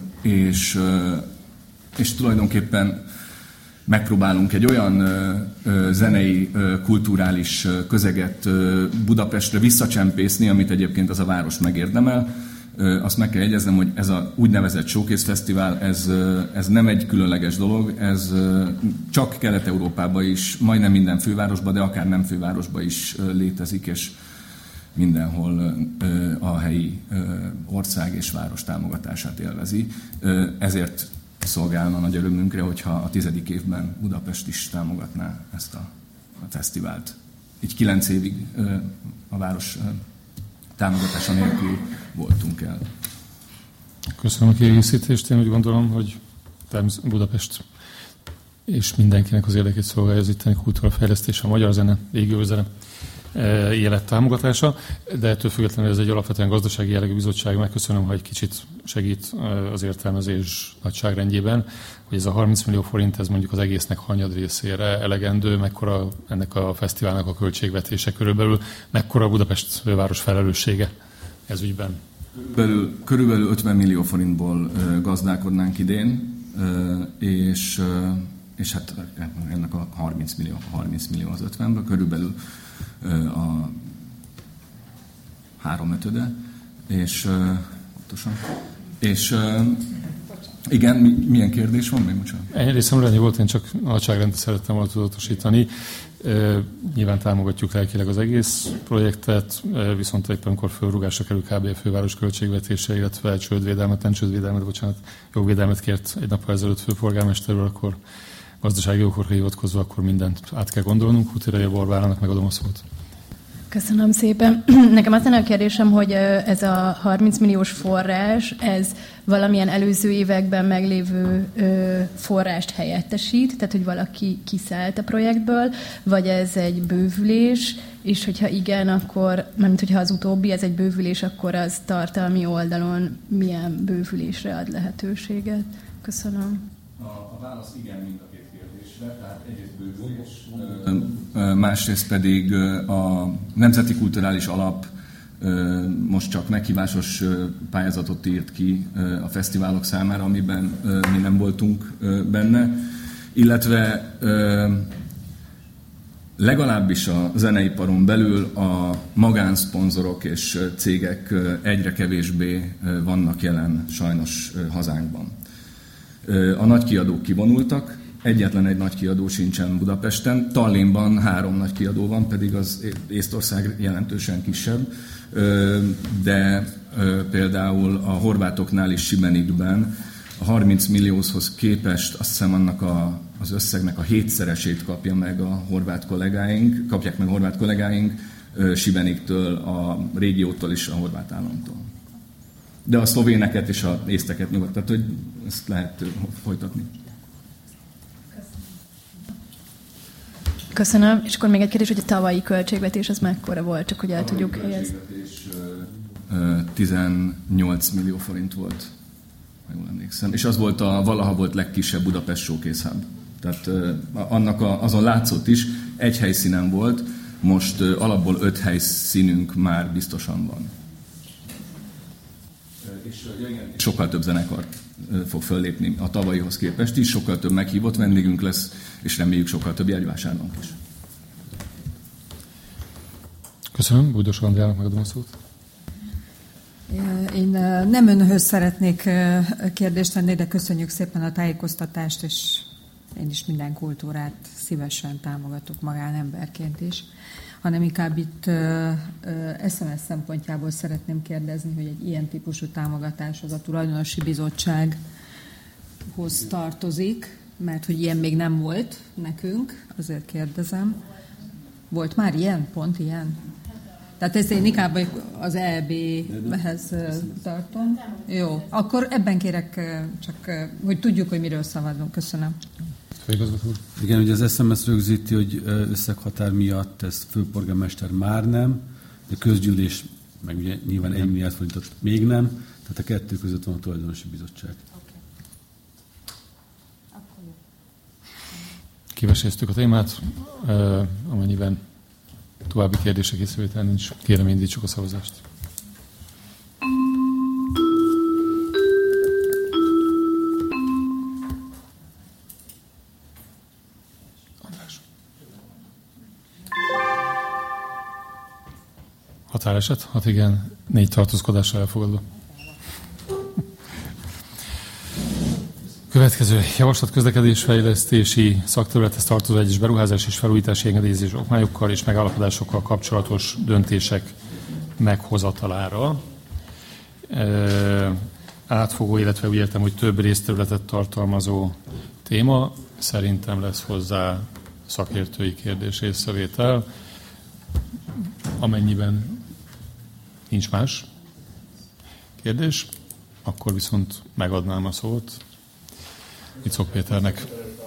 tulajdonképpen megpróbálunk egy olyan zenei, kulturális közeget Budapestre visszacsempészni, amit egyébként az a város megérdemel. Azt meg kell jegyeznem, hogy ez a úgynevezett Showcase Fesztivál, ez nem egy különleges dolog, ez csak Kelet-Európában is, majdnem minden fővárosban, de akár nem fővárosban is létezik, és mindenhol a helyi ország és város támogatását élvezi. Ezért szolgálna nagy örömünkre, hogyha a 10. évben Budapest is támogatná ezt a fesztivált. Így 9 évig a város támogatása nélkül voltunk el. Köszönöm a kiegészítést. Én úgy gondolom, hogy Budapest és mindenkinek az érdekét szolgálja az itteni kultúrafejlesztés, a magyar zene, régiózene élet támogatása, de ettől függetlenül ez egy alapvetően gazdasági jellegű bizottság. Megköszönöm, hogy egy kicsit segít az értelmezés nagyságrendjében, hogy ez a 30 millió forint, ez mondjuk az egésznek hanyad részére elegendő, mekkora ennek a fesztiválnak a költségvetése körülbelül, mekkora a Budapest főváros felelőssége ez ügyben. Körülbelül 50 millió forintból gazdálkodnánk idén, és hát ennek a 30 millió az 50-ből, körülbelül a 3/5, és pontosan. És igen, milyen kérdés van még? Ennyi részemről ennyi volt, én csak nagyságrendet szerettem volna tudatosítani. Nyilván támogatjuk lelkileg az egész projektet, viszont éppen amikor fölrúgásra kerül kb. A főváros költségvetése, illetve jogvédelmet kért egy nappal ezelőtt főpolgármesterről, akkor gazdasági jogokra hivatkozva, akkor mindent át kell gondolnunk. Hutirai Borbálának megadom a szót. Köszönöm szépen. Nekem az lenne a kérdésem, hogy ez a 30 milliós forrás, ez valamilyen előző években meglévő forrást helyettesít, tehát hogy valaki kiszállt a projektből, vagy ez egy bővülés, és hogyha igen, akkor, mert hogyha az utóbbi, ez egy bővülés, akkor az tartalmi oldalon milyen bővülésre ad lehetőséget? Köszönöm. A válasz igen mind a két kérdésre, tehát egyrészt bővülés, másrészt pedig a Nemzeti Kulturális Alap most csak meghívásos pályázatot írt ki a fesztiválok számára, amiben mi nem voltunk benne, illetve legalábbis a zeneiparon belül a magánszponzorok és cégek egyre kevésbé vannak jelen sajnos hazánkban. A nagykiadók kivonultak, egyetlen egy nagykiadó sincsen Budapesten, Tallinnban 3 nagykiadó van, pedig az Észtország jelentősen kisebb, de például a horvátoknál is Šibenikben a 30 millióhoz képest azt hiszem annak az összegnek a 7-szeresét kapják meg a horvát kollégáink Šibeniktől, a régiótól és a horvát államtól. De a szlovéneket és az észteket nyugodt, tehát hogy ezt lehet folytatni. Köszönöm. És akkor még egy kérdés, hogy a tavalyi költségvetés az mekkora volt, csak hogy el tudjuk helyezni. 18 millió forint volt, ha jól emlékszem. És az volt valaha volt legkisebb Budapest Showcase Hub. Tehát azon látszott is, egy helyszínen volt, most alapból 5 helyszínünk már biztosan van. És sokkal több zenekar fog föllépni a tavalyihoz képest is, sokkal több meghívott vendégünk lesz, és reméljük sokkal több jegyvásárlónk is. Köszönöm, Bújdos Andrának megadom a szót. Én nem önhöz szeretnék kérdést tenni, de köszönjük szépen a tájékoztatást, és én is minden kultúrát szívesen támogatok magánemberként is, hanem inkább itt SMS szempontjából szeretném kérdezni, hogy egy ilyen típusú támogatás az a tulajdonosi bizottsághoz tartozik, mert hogy ilyen még nem volt nekünk, azért kérdezem. Volt már ilyen? Pont ilyen? Tehát ezt én inkább az EB-hez tartom. Jó, akkor ebben kérek csak, hogy tudjuk, hogy miről szavazunk. Köszönöm. Igen, ugye az SMS rögzíti, hogy összeghatár miatt ez főpolgármester már nem, de közgyűlés meg ugye nyilván 1 milliárd forintot még nem, tehát a kettő között van a tulajdonosi bizottság. Kiveséztük a témát, amennyiben további kérdések észrevétel nincs, kérem indítsuk a szavazást. Határeset? 6 igen, 4 tartózkodással elfogadva. Következő javaslat közlekedésfejlesztési szakterülethez tartozó egyes beruházás és felújítási engedélyezés okmányokkal és megállapodásokkal kapcsolatos döntések meghozatalára. Átfogó, illetve úgy értem, hogy több részterületet tartalmazó téma. Szerintem lesz hozzá szakértői kérdés észrevétel. Amennyiben nincs más kérdés, akkor viszont megadnám a szót Icok Péternek.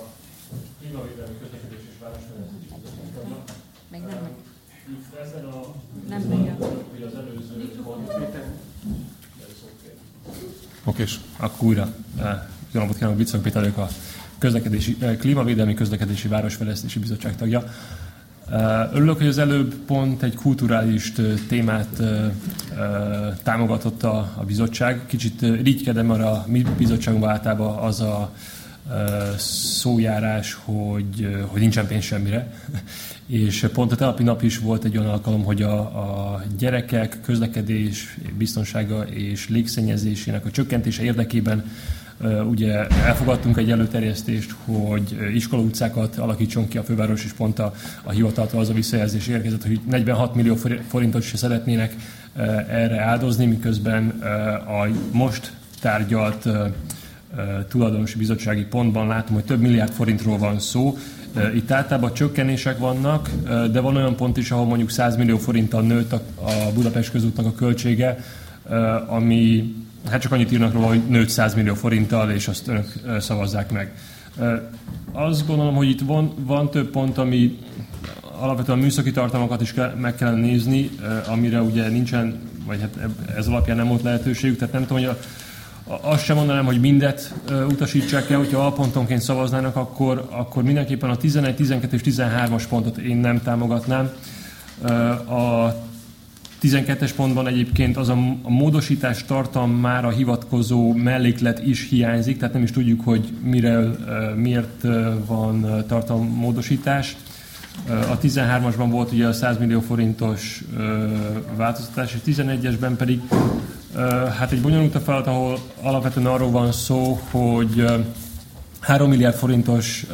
Oké, és akkor újra. Jó napot kívánok, Icok Péter vagyok, a Klímavédelmi Közlekedési Városfejlesztési Bizottság tagja. Örülök, hogy az előbb pont egy kulturális témát támogatott a bizottság. Kicsit rigykedem, mert a mi bizottságunkban általában az a szójárás, hogy nincsen pénz semmire. És pont a tegnapi nap is volt egy olyan alkalom, hogy a gyerekek közlekedés biztonsága és légszennyezésének a csökkentése érdekében ugye elfogadtunk egy előterjesztést, hogy iskola utcákat alakítson ki a főváros, és pont a hivataltól az a visszajelzés érkezett, hogy 46 millió forintot se szeretnének erre áldozni, miközben a most tárgyalt tulajdonosi bizottsági pontban látom, hogy több milliárd forintról van szó. Itt általában csökkenések vannak, de van olyan pont is, ahol mondjuk 100 millió forinttal nőtt a Budapest közútnak a költsége, ami hát csak annyit írnak róla, hogy nőtt 100 millió forinttal, és azt önök szavazzák meg. Azt gondolom, hogy itt van több pont, ami alapvetően a műszaki tartalmakat is meg kellene nézni, amire ugye nincsen, vagy hát ez alapján nem volt lehetőségük, tehát nem tudom, hogy azt sem mondanám, hogy mindet utasítsák el, hogyha alpontonként szavaznának, akkor mindenképpen a 11, 12 és 13-as pontot én nem támogatnám. A 12-es pontban egyébként az a módosítás tartalmára hivatkozó melléklet is hiányzik, tehát nem is tudjuk, hogy miért van tartalmamódosítás. A 13-asban volt ugye a 100 millió forintos változtatás, és 11-esben pedig hát egy bonyolult a feladat, ahol alapvetően arról van szó, hogy 3 milliárd forintos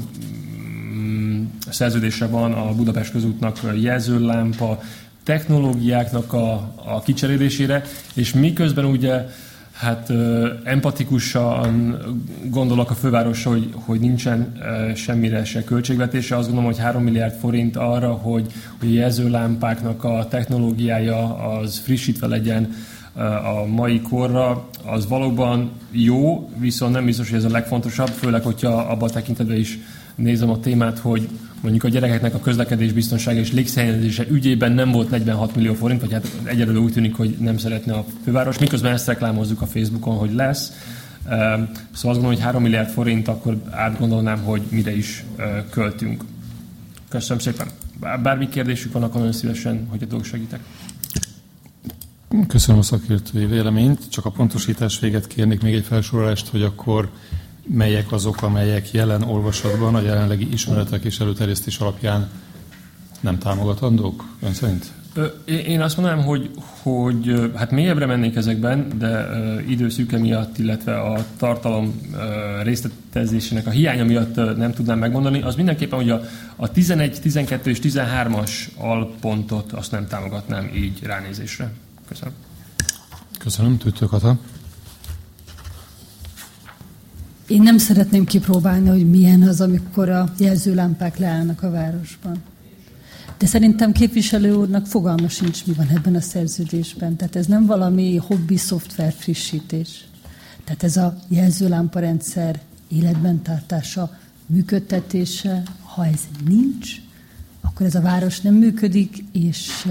szerződésre van a Budapest közútnak jelzőlámpa technológiáknak a kicserélésére, és miközben ugye hát empatikusan gondolok a fővárosra, hogy nincsen semmire se költségvetése. Azt gondolom, hogy 3 milliárd forint arra, hogy a jelzőlámpáknak a technológiája az frissítve legyen a mai korra, az valóban jó, viszont nem biztos, hogy ez a legfontosabb, főleg, hogyha abban a tekintetben is nézem a témát, hogy mondjuk a gyerekeknek a közlekedés biztonsága és légszennyezése ügyében nem volt 46 millió forint, vagy hát egyelőre úgy tűnik, hogy nem szeretne a főváros, miközben ezt reklámozzuk a Facebookon, hogy lesz. Szóval azt gondolom, hogy 3 milliárd forint, akkor átgondolnám, hogy mire is költünk. Köszönöm szépen. Bármi kérdésük van, akkor nagyon szívesen, hogy a dolgok segítek. Köszönöm a szakértői véleményt. Csak a pontosítás véget kérnék még egy felsorolást, hogy akkor melyek azok, amelyek jelen olvasatban a jelenlegi ismeretek és előterjesztés alapján nem támogatandók, ön szerint? Én azt mondanám, hogy hát mélyebbre mennék ezekben, de időszűke miatt, illetve a tartalom részletezésének a hiánya miatt nem tudnám megmondani. Az mindenképpen, hogy a 11, 12 és 13-as alpontot azt nem támogatnám így ránézésre. Köszönöm. Köszönöm. Tüttő Kata. Én nem szeretném kipróbálni, hogy milyen az, amikor a jelzőlámpák leállnak a városban. De szerintem képviselő úrnak fogalma sincs, mi van ebben a szerződésben. Tehát ez nem valami hobbi szoftver frissítés. Tehát ez a jelzőlámparendszer életben tartása, működtetése, ha ez nincs, akkor ez a város nem működik, és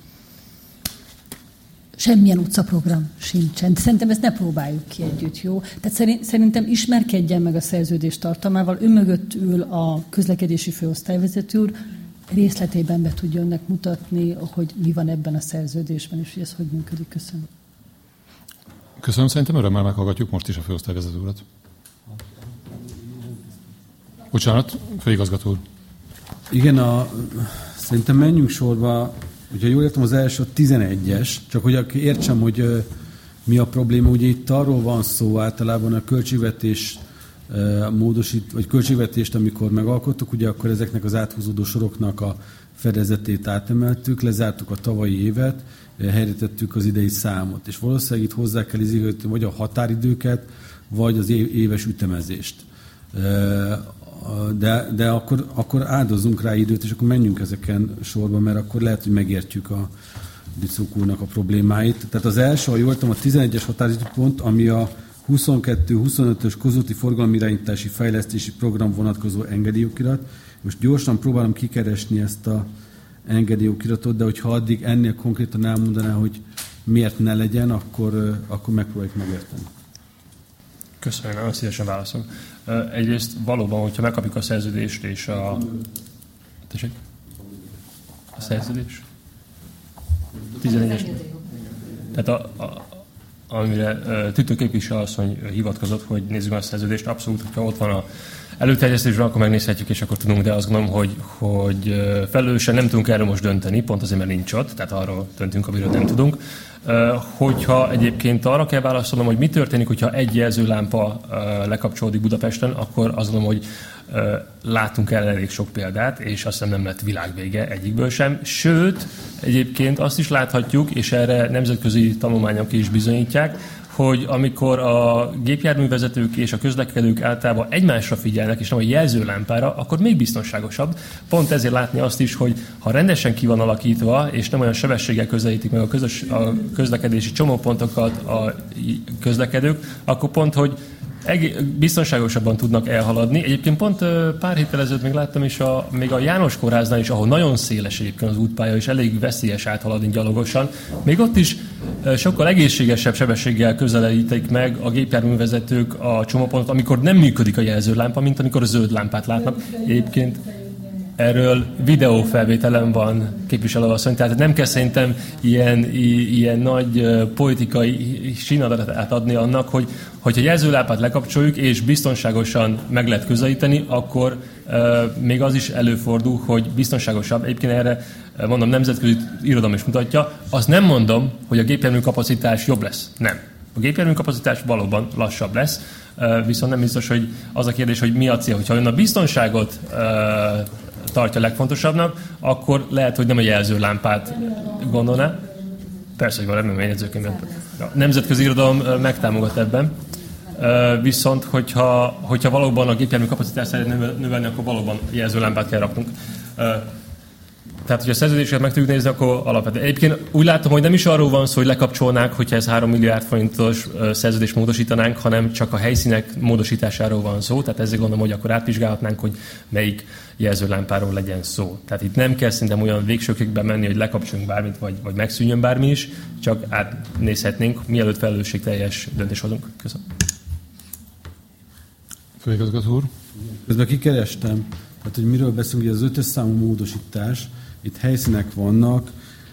semmilyen utcaprogram sincsen. De szerintem ezt ne próbáljuk ki együtt, jó? Tehát szerintem ismerkedjen meg a szerződés tartalmával. Ő mögött ül a közlekedési főosztályvezető úr, részletében be tudja önnek mutatni, hogy mi van ebben a szerződésben, és hogy ez hogy működik. Köszönöm. Köszönöm, szerintem örömmel meghallgatjuk most is a főosztályvezető urat. Bocsánat, főigazgató úr. Igen, szerintem menjünk sorba. Hogyha jól értem, az első a 11-es, csak hogy értsem, hogy mi a probléma. Ugye itt arról van szó általában a költségvetés vagy költségvetést, amikor megalkottuk, ugye akkor ezeknek az áthúzódó soroknak a fedezetét átemeltük, lezártuk a tavalyi évet, helyretettük az idei számot. És valószínűleg itt hozzá kell izigölni vagy a határidőket, vagy az éves ütemezést. De akkor áldozzunk rá időt, és akkor menjünk ezeken sorba, mert akkor lehet, hogy megértjük a Dicuk úrnak a problémáit. Tehát az első, ha jól tudom, a 11-es határidőpont, ami a 22-25-ös közúti forgalomirányítási fejlesztési program vonatkozó engedélyokirat. Most gyorsan próbálom kikeresni ezt a engedélyokiratot, de hogyha addig ennél konkrétan elmondaná, hogy miért ne legyen, akkor megpróbáljuk megérteni. Köszönöm, nagyon szívesen válaszolok. Egyrészt valóban, hogyha megkapjuk a szerződést és a... Tessék? A szerződés? 11-es. Tehát amire Tüttő képviselő asszony hivatkozott, hogy nézzük a szerződést, abszolút, hogyha ott van a előterjesztésben, akkor megnézhetjük, és akkor tudunk, de azt gondolom, hogy felelősen nem tudunk erről most dönteni, pont azért, mert nincs ott, tehát arról döntünk, amiről nem tudunk. Hogyha egyébként arra kell válaszolnom, hogy mi történik, hogyha egy jelzőlámpa lekapcsolódik Budapesten, akkor azt gondolom, hogy látunk el elég sok példát, és azt hiszem nem lett világvége egyikből sem. Sőt, egyébként azt is láthatjuk, és erre nemzetközi tanulmányok is bizonyítják, hogy amikor a gépjárművezetők és a közlekedők általában egymásra figyelnek, és nem a jelzőlámpára, akkor még biztonságosabb. Pont ezért látni azt is, hogy ha rendesen ki van alakítva, és nem olyan sebességgel közelítik meg a közlekedési csomópontokat a közlekedők, akkor pont, hogy biztonságosabban tudnak elhaladni. Egyébként pont pár héttel ezelőtt még láttam is még a János Kórháznál is, ahol nagyon széles egyébként az útpálya, és elég veszélyes áthaladni gyalogosan. Még ott is sokkal egészségesebb sebességgel közelítik meg a gépjárművezetők a csomópontot, amikor nem működik a jelzőlámpa, mint amikor a zöld lámpát látnak. Egyébként erről videófelvételem van, képviselőasszony, tehát nem kell szerintem ilyen nagy politikai sínadatát adni annak, hogyha jelzőlámpát lekapcsoljuk és biztonságosan meg lehet közelíteni, akkor még az is előfordul, hogy biztonságosabb. Egyébként erre mondom, nemzetközi irodalom is mutatja. Azt nem mondom, hogy a gépjármű kapacitás jobb lesz. Nem. A gépjármű kapacitás valóban lassabb lesz, viszont nem biztos, hogy az a kérdés, hogy mi a cél. Hogyha ön a biztonságot tartja legfontosabbnak, akkor lehet, hogy nem a jelzőlámpát gondolná. Persze, hogy valami jegyzőkönyvben. A nemzetközi irodalom megtámogat ebben. Viszont, hogyha valóban a gépjármű kapacitást szeretne növelni, akkor valóban jelzőlámpát kell raknunk. Tehát, hogyha a szerződéseket meg tudjuk nézni, akkor alapvetően. Egyébként úgy látom, hogy nem is arról van szó, hogy lekapcsolnák, hogyha ez 3 milliárd forintos szerződést módosítanánk, hanem csak a helyszínek módosításáról van szó. Tehát ezzel gondolom, hogy akkor átvizsgálhatnánk, hogy melyik jelzőlámpáról legyen szó. Tehát itt nem kell szerintem olyan végsőkigben menni, hogy lekapcsoljunk bármit, vagy megszűnjön bármi is, csak átnézhetnénk, mielőtt felelősségteljes döntés hozunk. Köszönöm. Főigazgató úr. Közben kikerestem, tehát hogy miről beszélünk, hogy az 5-ös számú módosítás, itt helyszínek vannak,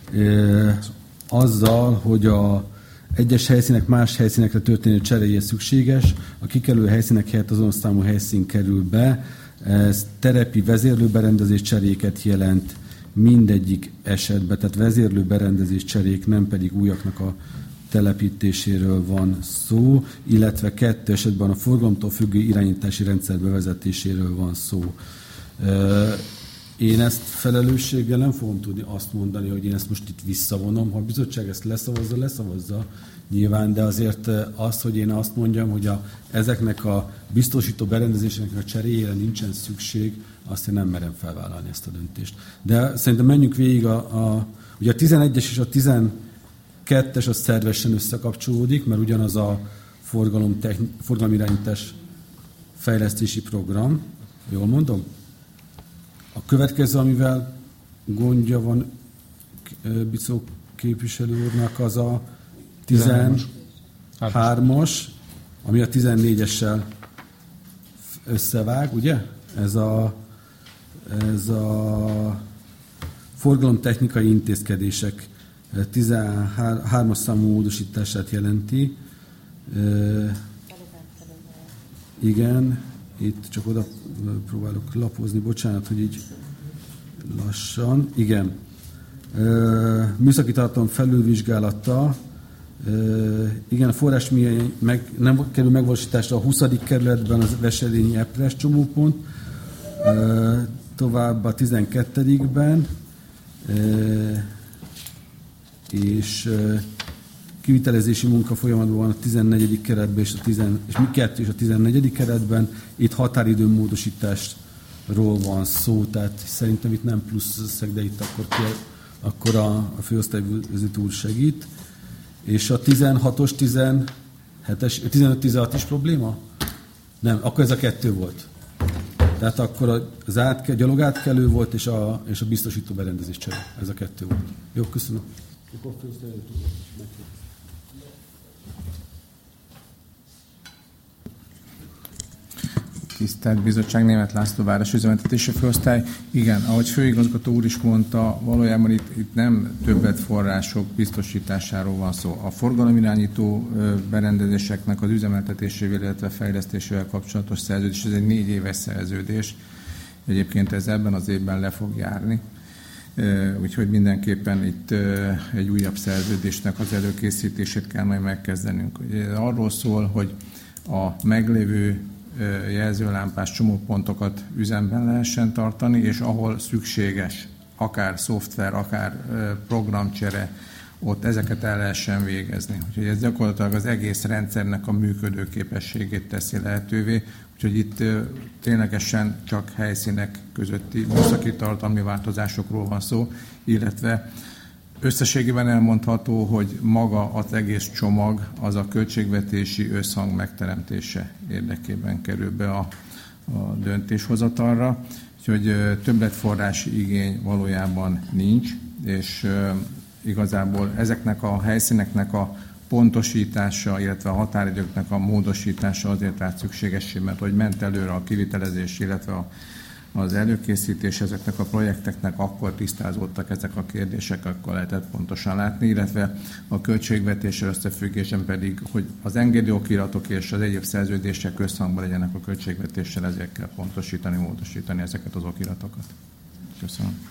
azzal, hogy a egyes helyszínek más helyszínekre történő cseréje szükséges, a kikerülő helyszínek helyett azonos számú helyszín kerül be, ez terepi vezérlőberendezés cseréket jelent mindegyik esetben, tehát vezérlőberendezés cserék, nem pedig újaknak a telepítéséről van szó, illetve 2 esetben a forgalomtól függő irányítási rendszer bevezetéséről van szó. Én ezt felelősséggel nem fogom tudni azt mondani, hogy én ezt most itt visszavonom. Ha a bizottság ezt leszavazza nyilván, de azért azt, hogy én azt mondjam, hogy ezeknek a biztosító berendezéseknek a cseréjére nincsen szükség, azt én nem merem felvállalni ezt a döntést. De szerintem menjünk végig ugye a 11-es és a 12-es az szervesen összekapcsolódik, mert ugyanaz a forgalomirányítás fejlesztési program. Jól mondom? A következő, amivel gondja van Bicó képviselő úrnak, az a 13-as, ami a 14-essel összevág, ugye? Ez a forgalomtechnikai intézkedések 13-as számú módosítását jelenti. Igen, itt csak oda próbálok lapozni, bocsánat, hogy így lassan. Igen. Műszaki tartalom felülvizsgálata. Igen, a forrás nem kerül megvalósításra a 20. kerületben az Veselényi Epres csomópont, tovább a 12-ben, és kivitelezési munka folyamatban van a 14. keretben és a 14. keretben. Itt határidő módosításról van szó, tehát szerintem itt nem plusz összeg, de itt akkor a főosztályvezető úr segít. És a 16-os, 17-es, 15-16 is probléma? Nem, akkor ez a 2 volt. Tehát akkor az gyalogátkelő volt, és a biztosító berendezés csere. Ez a 2 volt. Jó, köszönöm. Tisztelt Bizottság, Németh László városüzemeltetési főosztály. Igen, ahogy főigazgató úr is mondta, valójában itt nem többletforrások biztosításáról van szó. A forgalomirányító berendezéseknek az üzemeltetésével, illetve fejlesztésével kapcsolatos szerződés, ez egy 4 éves szerződés. Egyébként ez ebben az évben le fog járni. Úgyhogy mindenképpen itt egy újabb szerződésnek az előkészítését kell majd megkezdenünk. Arról szól, hogy a meglévő jelzőlámpás csomópontokat üzemben lehessen tartani, és ahol szükséges, akár szoftver, akár programcsere, ott ezeket el lehessen végezni. Úgyhogy ez gyakorlatilag az egész rendszernek a működőképességét teszi lehetővé, úgyhogy itt ténylegesen csak helyszínek közötti műszaki tartalmi változásokról van szó, illetve összességében elmondható, hogy maga az egész csomag az a költségvetési összhang megteremtése érdekében kerül be a döntéshozatalra, úgyhogy többletforrási igény valójában nincs, és igazából ezeknek a helyszíneknek a pontosítása, illetve a határidőknek a módosítása azért állt szükségessé, mert hogy ment előre a kivitelezés, illetve az előkészítés ezeknek a projekteknek, akkor tisztázódtak ezek a kérdések, akkor lehetett pontosan látni, illetve a költségvetéssel összefüggésen pedig, hogy az engedélyokiratok és az egyéb szerződések összhangban legyenek a költségvetéssel, ezért kell pontosítani, módosítani ezeket az okiratokat. Köszönöm.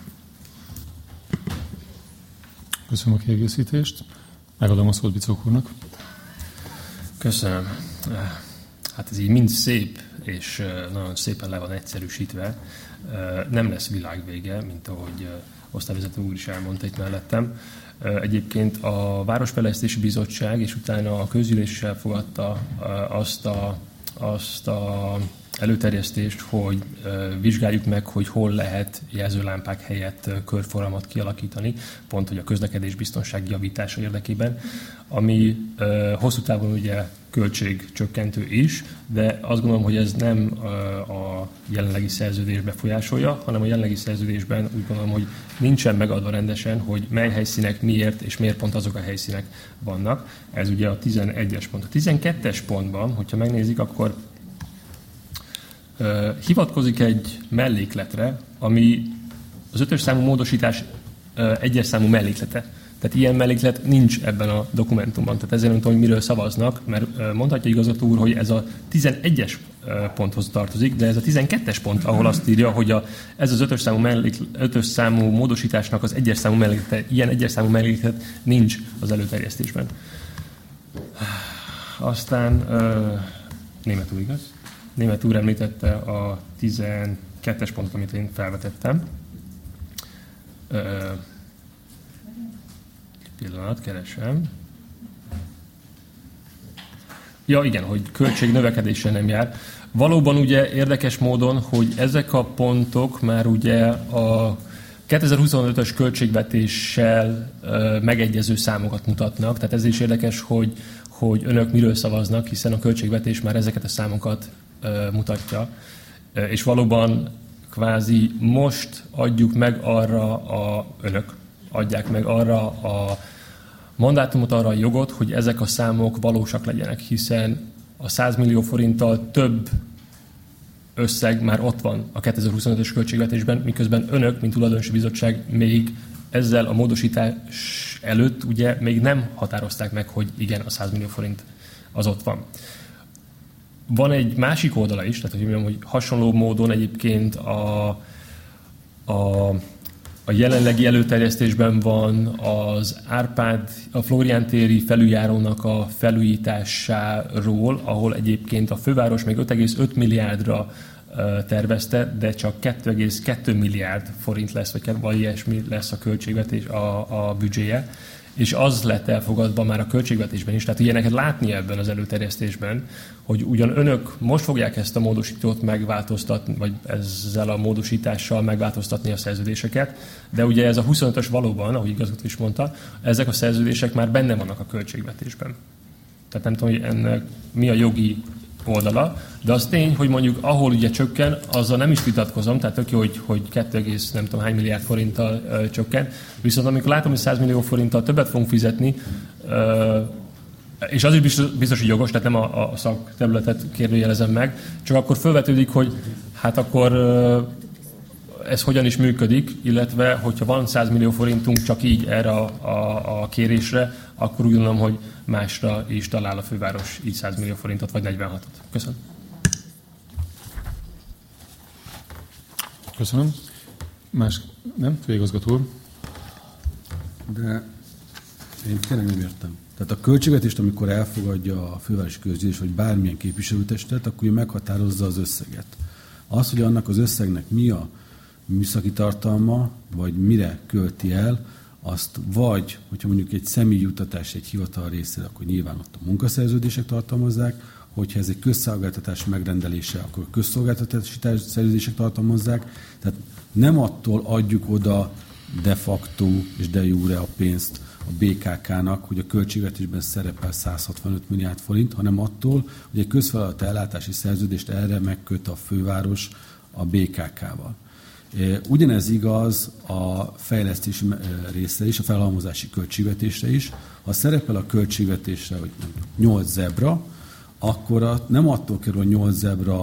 Köszönöm a kiegészítést. Megadom a szót Bicók úrnak. Köszönöm. Hát ez így mind szép, és nagyon szépen le van egyszerűsítve. Nem lesz világvége, mint ahogy osztályvezető úr is elmondta itt mellettem. Egyébként a Városfejlesztési Bizottság és utána a közgyűlés is elfogadta azt a előterjesztést, hogy vizsgáljuk meg, hogy hol lehet jelzőlámpák helyett körforgalmat kialakítani, pont hogy a közlekedésbiztonság javítása érdekében, ami hosszú távon ugye költségcsökkentő is, de azt gondolom, hogy ez nem a jelenlegi szerződés befolyásolja, hanem a jelenlegi szerződésben úgy gondolom, hogy nincsen megadva rendesen, hogy mely helyszínek miért és miért pont azok a helyszínek vannak. Ez ugye a 11-es pont. A 12-es pontban, hogyha megnézik, akkor hivatkozik egy mellékletre, ami az 5-ös számú módosítás 1-es számú melléklete. Tehát ilyen melléklet nincs ebben a dokumentumban. Tehát ezért nem tudom, hogy miről szavaznak, mert mondhatja igazgató úr, hogy ez a 11-es ponthoz tartozik, de ez a 12-es pont, ahol azt írja, hogy ez az 5-ös számú módosításnak az 1-es számú melléklete, ilyen 1-es számú melléklet nincs az előterjesztésben. Aztán Németh úr, igaz? Németh úr említette a 12-es pontot, amit én felvetettem. Pillanat, keresem. Ja, igen, hogy költség növekedéssel nem jár. Valóban ugye érdekes módon, hogy ezek a pontok már ugye a 2025-ös költségvetéssel megegyező számokat mutatnak, tehát ez is érdekes, hogy önök miről szavaznak, hiszen a költségvetés már ezeket a számokat mutatja. És valóban kvázi most adjuk meg arra önök adják meg arra a mandátumot, arra a jogot, hogy ezek a számok valósak legyenek, hiszen a 100 millió forinttal több összeg már ott van a 2025-ös költségvetésben, miközben önök, mint tulajdonosi bizottság még ezzel a módosítás előtt ugye még nem határozták meg, hogy igen, a 100 millió forint az ott van. Van egy másik oldala is, tehát hogy mondjam, hogy hasonló módon egyébként a jelenlegi előterjesztésben van az a Flórián téri felüljárónak a felújításáról, ahol egyébként a főváros még 5,5 milliárdra tervezte, de csak 2,2 milliárd forint lesz, vagy ilyesmi lesz a költségvetés, a büdzséje. És az lett elfogadva már a költségvetésben is, tehát ilyeneket látni ebben az előterjesztésben, hogy ugyan önök most fogják ezt a módosítót megváltoztatni, vagy ezzel a módosítással megváltoztatni a szerződéseket, de ugye ez a 25-ös valóban, ahogy igazgató is mondta, ezek a szerződések már benne vannak a költségvetésben. Tehát nem tudom, hogy ennek mi a jogi oldala, de az tény, hogy mondjuk ahol ugye csökken, azzal nem is vitatkozom, tehát tök jó, hogy 2, nem tudom hány milliárd forinttal csökken, viszont amikor látom, hogy 100 millió forinttal többet fogunk fizetni, és az is biztos, hogy jogos, tehát nem a szakterületet kérdőjelezem meg, csak akkor felvetődik, hogy hát akkor ez hogyan is működik, illetve hogyha van 100 millió forintunk csak így erre a kérésre, akkor úgy gondolom, hogy másra is talál a főváros így 100 millió forintot, vagy 46-ot. Köszönöm. Köszönöm. Más nem? Főigazgató úr. De én tényleg nem értem. Tehát a költségvetést, amikor elfogadja a fővárosi közgyűlés, vagy bármilyen képviselőtestet, akkor ő meghatározza az összeget. Az, hogy annak az összegnek mi a műszaki tartalma, vagy mire költi el, azt vagy, hogyha mondjuk egy személyi juttatás egy hivatal részére, akkor nyilván ott a munkaszerződések tartalmazzák, hogyha ez egy közszolgáltatás megrendelése, akkor a közszolgáltatási szerződések tartalmazzák. Tehát nem attól adjuk oda de facto és de jure a pénzt a BKK-nak, hogy a költségvetésben szerepel 165 milliárd forint, hanem attól, hogy egy közfeladati ellátási szerződést erre megköt a főváros a BKK-val. Ugyanez igaz a fejlesztési részre is, a felhalmozási költségvetésre is. Ha szerepel a költségvetésre, hogy 8 zebra, akkor nem attól kerül a 8 zebra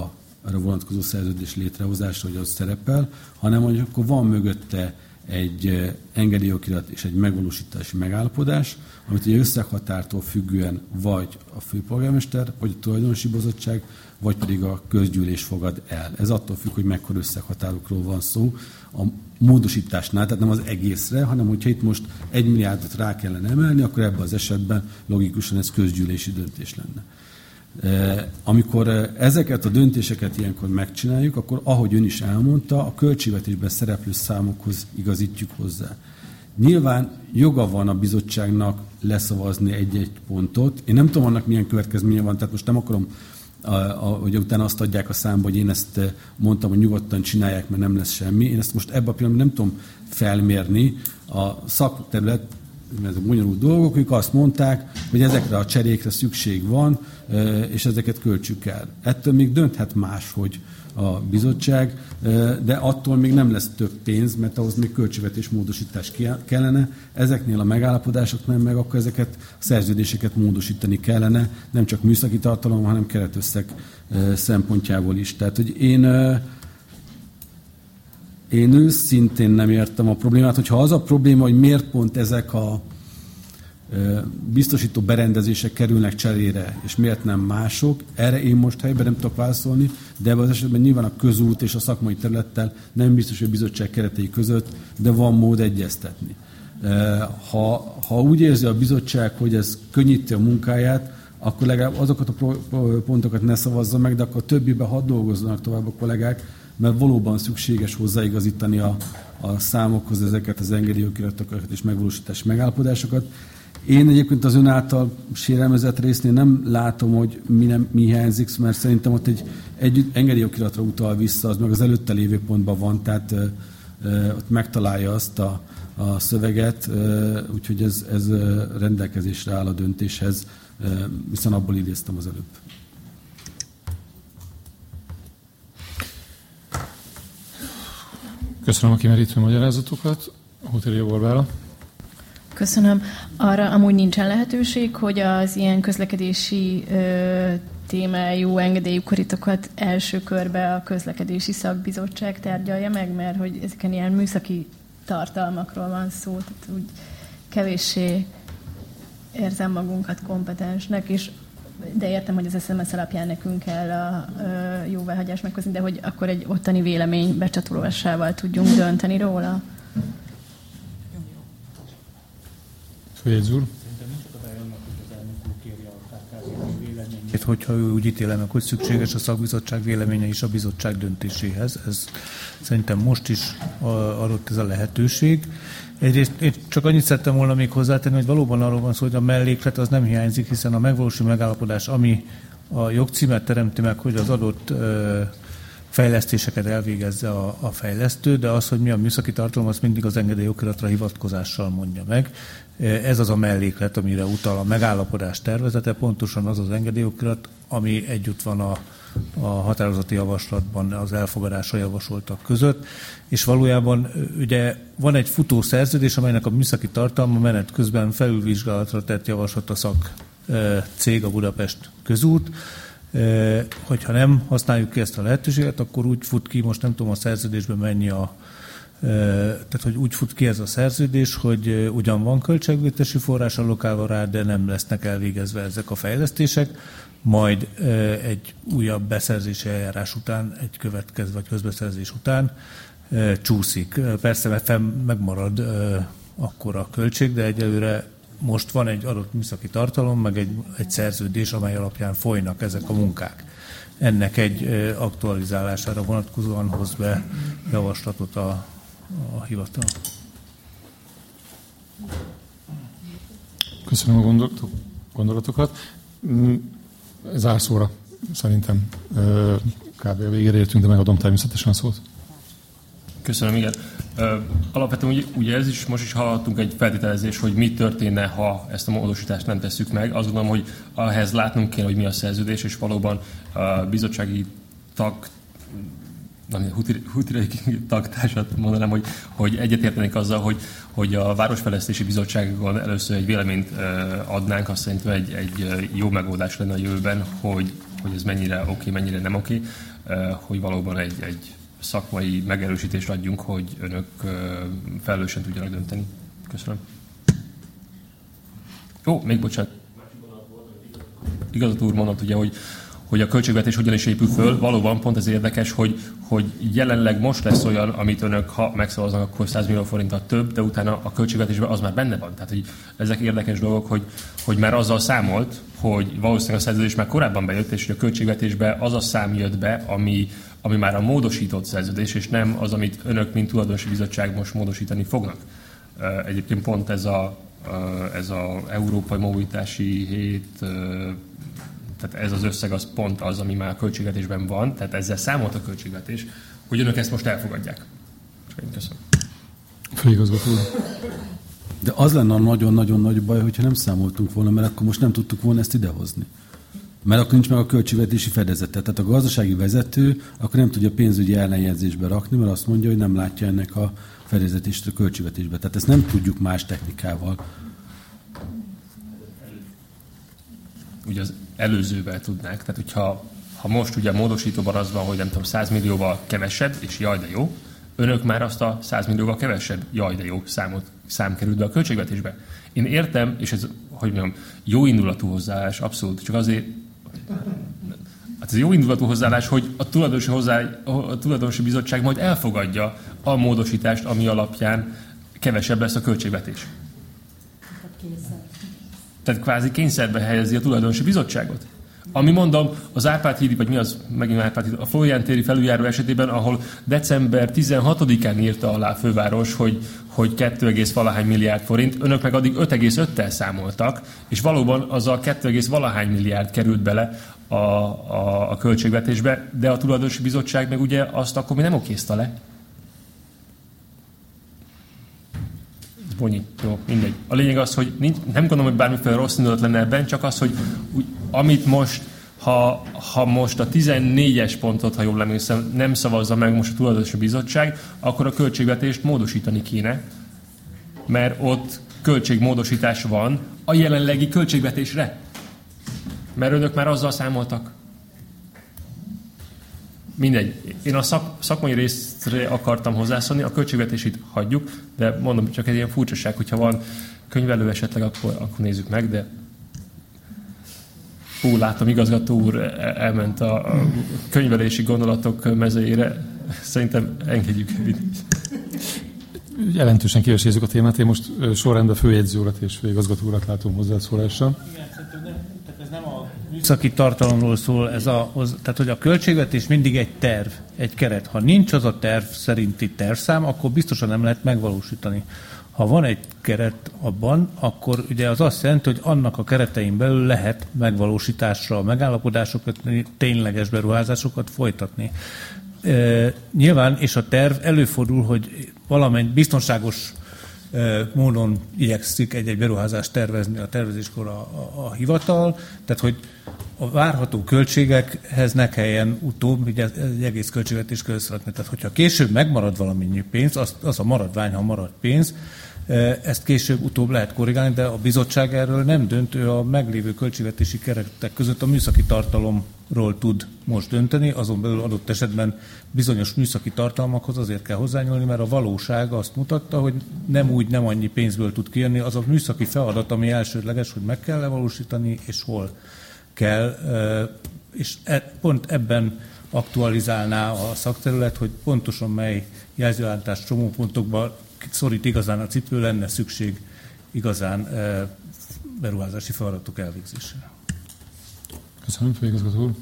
arra vonatkozó szerződés létrehozása, hogy az szerepel, hanem hogy akkor van mögötte egy engedélyokirat és egy megvalósítási megállapodás, amit ugye összeghatártól függően vagy a főpolgármester, vagy a tulajdonosi bizottság, vagy pedig a közgyűlés fogad el. Ez attól függ, hogy mekkora összeghatárokról van szó a módosításnál, tehát nem az egészre, hanem hogyha itt most 1 milliárdot rá kellene emelni, akkor ebben az esetben logikusan ez közgyűlési döntés lenne. Amikor ezeket a döntéseket ilyenkor megcsináljuk, akkor ahogy ön is elmondta, a költségvetésben szereplő számokhoz igazítjuk hozzá. Nyilván joga van a bizottságnak leszavazni egy-egy pontot. Én nem tudom, annak milyen következménye van, tehát most nem akarom, hogy utána azt adják a számba, hogy én ezt mondtam, hogy nyugodtan csinálják, mert nem lesz semmi. Én ezt most ebben a pillanatban nem tudom felmérni. A szakterület, ezek bonyolult dolgok, ők azt mondták, hogy ezekre a cserékre szükség van, és ezeket költsük el. Ettől még dönthet máshogy a bizottság, de attól még nem lesz több pénz, mert ahhoz még költségvetés módosítás kellene. Ezeknél a megállapodásoknál meg akkor ezeket a szerződéseket módosítani kellene, nem csak műszaki tartalom, hanem keretösszeg szempontjából is. Tehát, hogy én őszintén nem értem a problémát, hogyha az a probléma, hogy miért pont ezek a biztosító berendezések kerülnek cserére, és miért nem mások, erre én most helyben nem tudok válaszolni, de ebben az esetben nyilván a közút és a szakmai területtel nem biztos, hogy a bizottság keretei között, de van mód egyeztetni. Ha úgy érzi a bizottság, hogy ez könnyíti a munkáját, akkor legalább azokat a pontokat ne szavazza meg, de akkor többiben hadd dolgozzanak tovább a kollégák, mert valóban szükséges hozzáigazítani a számokhoz ezeket az engedélyokiratokat és megvalósítási megállapodásokat. Én egyébként az ön által sérelmezett résznél nem látom, hogy mi hiányzik, mert szerintem ott egy engedélyokiratra utal vissza, az meg az előtte lévő pontban van, tehát ott megtalálja azt a szöveget, úgyhogy ez rendelkezésre áll a döntéshez, hiszen abból idéztem az előbb. Köszönöm a kimerítő magyarázatokat. Hótéri Borbála. Köszönöm. Arra amúgy nincsen lehetőség, hogy az ilyen közlekedési témájú engedélyukaritokat első körbe a közlekedési szakbizottság tárgyalja meg, mert hogy ezeken ilyen műszaki tartalmakról van szó, tehát úgy kevéssé érzem magunkat kompetensnek, de értem, hogy az SMS alapján nekünk kell a jóváhagyást meghozni, de hogy akkor egy ottani vélemény becsatolásával tudjunk dönteni róla. Följegyz úr. Hogyha ő úgy ítélem meg, hogy szükséges a szakbizottság véleménye is a bizottság döntéséhez. Ez szerintem most is adott ez a lehetőség. Egyrészt én csak annyit szerettem volna még hozzátenni, hogy valóban arról van szó, hogy a melléklet az nem hiányzik, hiszen a megvalósuló megállapodás, ami a jogcímet teremti meg, hogy az adott fejlesztéseket elvégezze a fejlesztő, de az, hogy mi a műszaki tartalom, azt mindig az engedélyokiratra hivatkozással mondja meg. Ez az a melléklet, amire utal a megállapodás tervezete, pontosan az az engedélyokirat, ami együtt van a határozati javaslatban az elfogadásra javasoltak között, és valójában ugye van egy futó szerződés, amelynek a műszaki tartalma menet közben felülvizsgálatra tett javaslat a szakcég, a Budapest Közút. Hogyha nem használjuk ki ezt a lehetőséget, akkor úgy fut ki, most nem tudom a szerződésben mennyi tehát, hogy úgy fut ki ez a szerződés, hogy ugyan van költségvetési forrás allokálva rá, de nem lesznek elvégezve ezek a fejlesztések, majd egy újabb beszerzési eljárás után, egy következő vagy közbeszerzés után csúszik. Persze megmarad akkor a költség, de egyelőre most van egy adott műszaki tartalom, meg egy szerződés, amely alapján folynak ezek a munkák. Ennek egy aktualizálására vonatkozóan hoz be javaslatot a hivatal. Köszönöm a gondolatokat. Zárszóra szerintem kb. A végére értünk, de megadom természetesen szót. Köszönöm, igen. Alapvetően ugye ez is, most is hallottunk egy feltételezés, hogy mi történne, ha ezt a módosítást nem tesszük meg. Azt gondolom, hogy ahhez látnunk kéne, hogy mi a szerződés, és valóban a bizottsági tagtársat mondanám, hogy egyetértenék azzal, hogy a Városfejlesztési Bizottságon először egy véleményt adnánk, azt szerintem egy jó megoldás lenne a jövőben, hogy hogy ez mennyire oké, mennyire nem oké, hogy valóban egy szakmai megerősítést adjunk, hogy önök felelősen tudjanak dönteni. Köszönöm. Jó, még bocsánat. Igazgató úr mondott ugye, hogy a költségvetés hogyan is épül föl. Valóban pont ez érdekes, hogy jelenleg most lesz olyan, amit önök, ha megszavaznak, akkor 100 millió forinttal több, de utána a költségvetésben az már benne van. Tehát, hogy ezek érdekes dolgok, hogy már azzal számolt, hogy valószínűleg a szerződés már korábban bejött, és hogy a költségvetésbe az a szám jött be, ami már a módosított szerződés, és nem az, amit önök, mint tulajdonosi bizottság most módosítani fognak. Egyébként pont ez a Európai Mobilitási Hét, tehát ez az összeg az pont az, ami már a költségvetésben van, tehát ezzel számolt a költségvetés, hogy önök ezt most elfogadják. Csak én köszönöm. Főigazgató. De az lenne a nagyon-nagyon nagy baj, hogyha nem számoltunk volna, mert akkor most nem tudtuk volna ezt idehozni. Mert akkor nincs meg a költségvetési fedezete. Tehát a gazdasági vezető akkor nem tudja pénzügyi ellenjegyzésbe rakni, mert azt mondja, hogy nem látja ennek a fedezetést a költségvetésbe. Tehát ezt nem tudjuk más technikával. Ugye az előzővel tudnák, tehát hogyha most ugye módosítóban az van, hogy nem tudom, 100 millióval kevesebb, és jaj de jó, önök már azt a 100 millióval kevesebb, jaj de jó szám került be a költségvetésbe. Én értem, és ez, hogy mondjam, jó indulatú hozzáállás, abszolút, csak azért, hát ez jó indulatú hozzáállás, hogy a tulajdonosi bizottság majd elfogadja a módosítást, ami alapján kevesebb lesz a költségvetés. Tehát kvázi kényszerbe helyezi a tulajdonosi bizottságot. Ami mondom, az Árpád-hídi, vagy mi az, megint Árpád-hídi, a Flórián téri felüljáró esetében, ahol december 16-án írta alá a főváros, hogy 2,valahány milliárd forint, önök meg addig 5,5-tel számoltak, és valóban az a 2,valahány milliárd került bele a költségvetésbe, de a tulajdonosi bizottság meg ugye azt akkor mi nem okézta le. Bonyi, jó, mindegy. A lényeg az, hogy nem gondolom, hogy bármiféle rossz indulat lenne ebben, csak az, hogy amit most, ha most a 14-es pontot, ha jól emlékszem, nem szavazza meg most a tulajdonosi bizottság, akkor a költségvetést módosítani kéne, mert ott költségmódosítás van a jelenlegi költségvetésre. Mert önök már azzal számoltak. Mindegy. Én a szakmai részre akartam hozzászólni, a költségvetését hagyjuk, de mondom, csak egy ilyen furcsaság, hogyha van könyvelő esetleg, akkor nézzük meg, de látom, igazgató úr elment a könyvelési gondolatok mezejére. Szerintem engedjük. Jelentősen kivesézzük a témát. Én most sorrendben főjegyző urat és főigazgató urat látom hozzászólásra. Ez nem a műszaki tartalomról szól, tehát hogy a költségvetés mindig egy terv, egy keret. Ha nincs az a terv szerinti tervszám, akkor biztosan nem lehet megvalósítani. Ha van egy keret abban, akkor ugye az azt jelenti, hogy annak a keretein belül lehet megvalósításra megállapodásokat, tényleges beruházásokat folytatni. Nyilván, és a terv előfordul, hogy valamennyi biztonságos módon igyekszik egy beruházást tervezni a tervezéskor a hivatal, tehát hogy a várható költségekhez ne kelljen utóbb, ugye egy egész költségvetés kell összerakni. Tehát hogyha később megmarad valamennyi pénz, az a maradvány, ha marad pénz, ezt később utóbb lehet korrigálni, de a bizottság erről nem döntő, a meglévő költségvetési keretek között a műszaki tartalomról tud most dönteni, azon belül adott esetben bizonyos műszaki tartalmakhoz azért kell hozzányúlni, mert a valóság azt mutatta, hogy nem annyi pénzből tud kijönni, az a műszaki feladat, ami elsődleges, hogy meg kell levalósítani, és hol kell, és pont ebben aktualizálná a szakterület, hogy pontosan mely jelzőállítás csomópontokban szorít igazán a cipő, lenne szükség igazán beruházási feladatok elvégzésére. Köszönöm, főigazgató úr.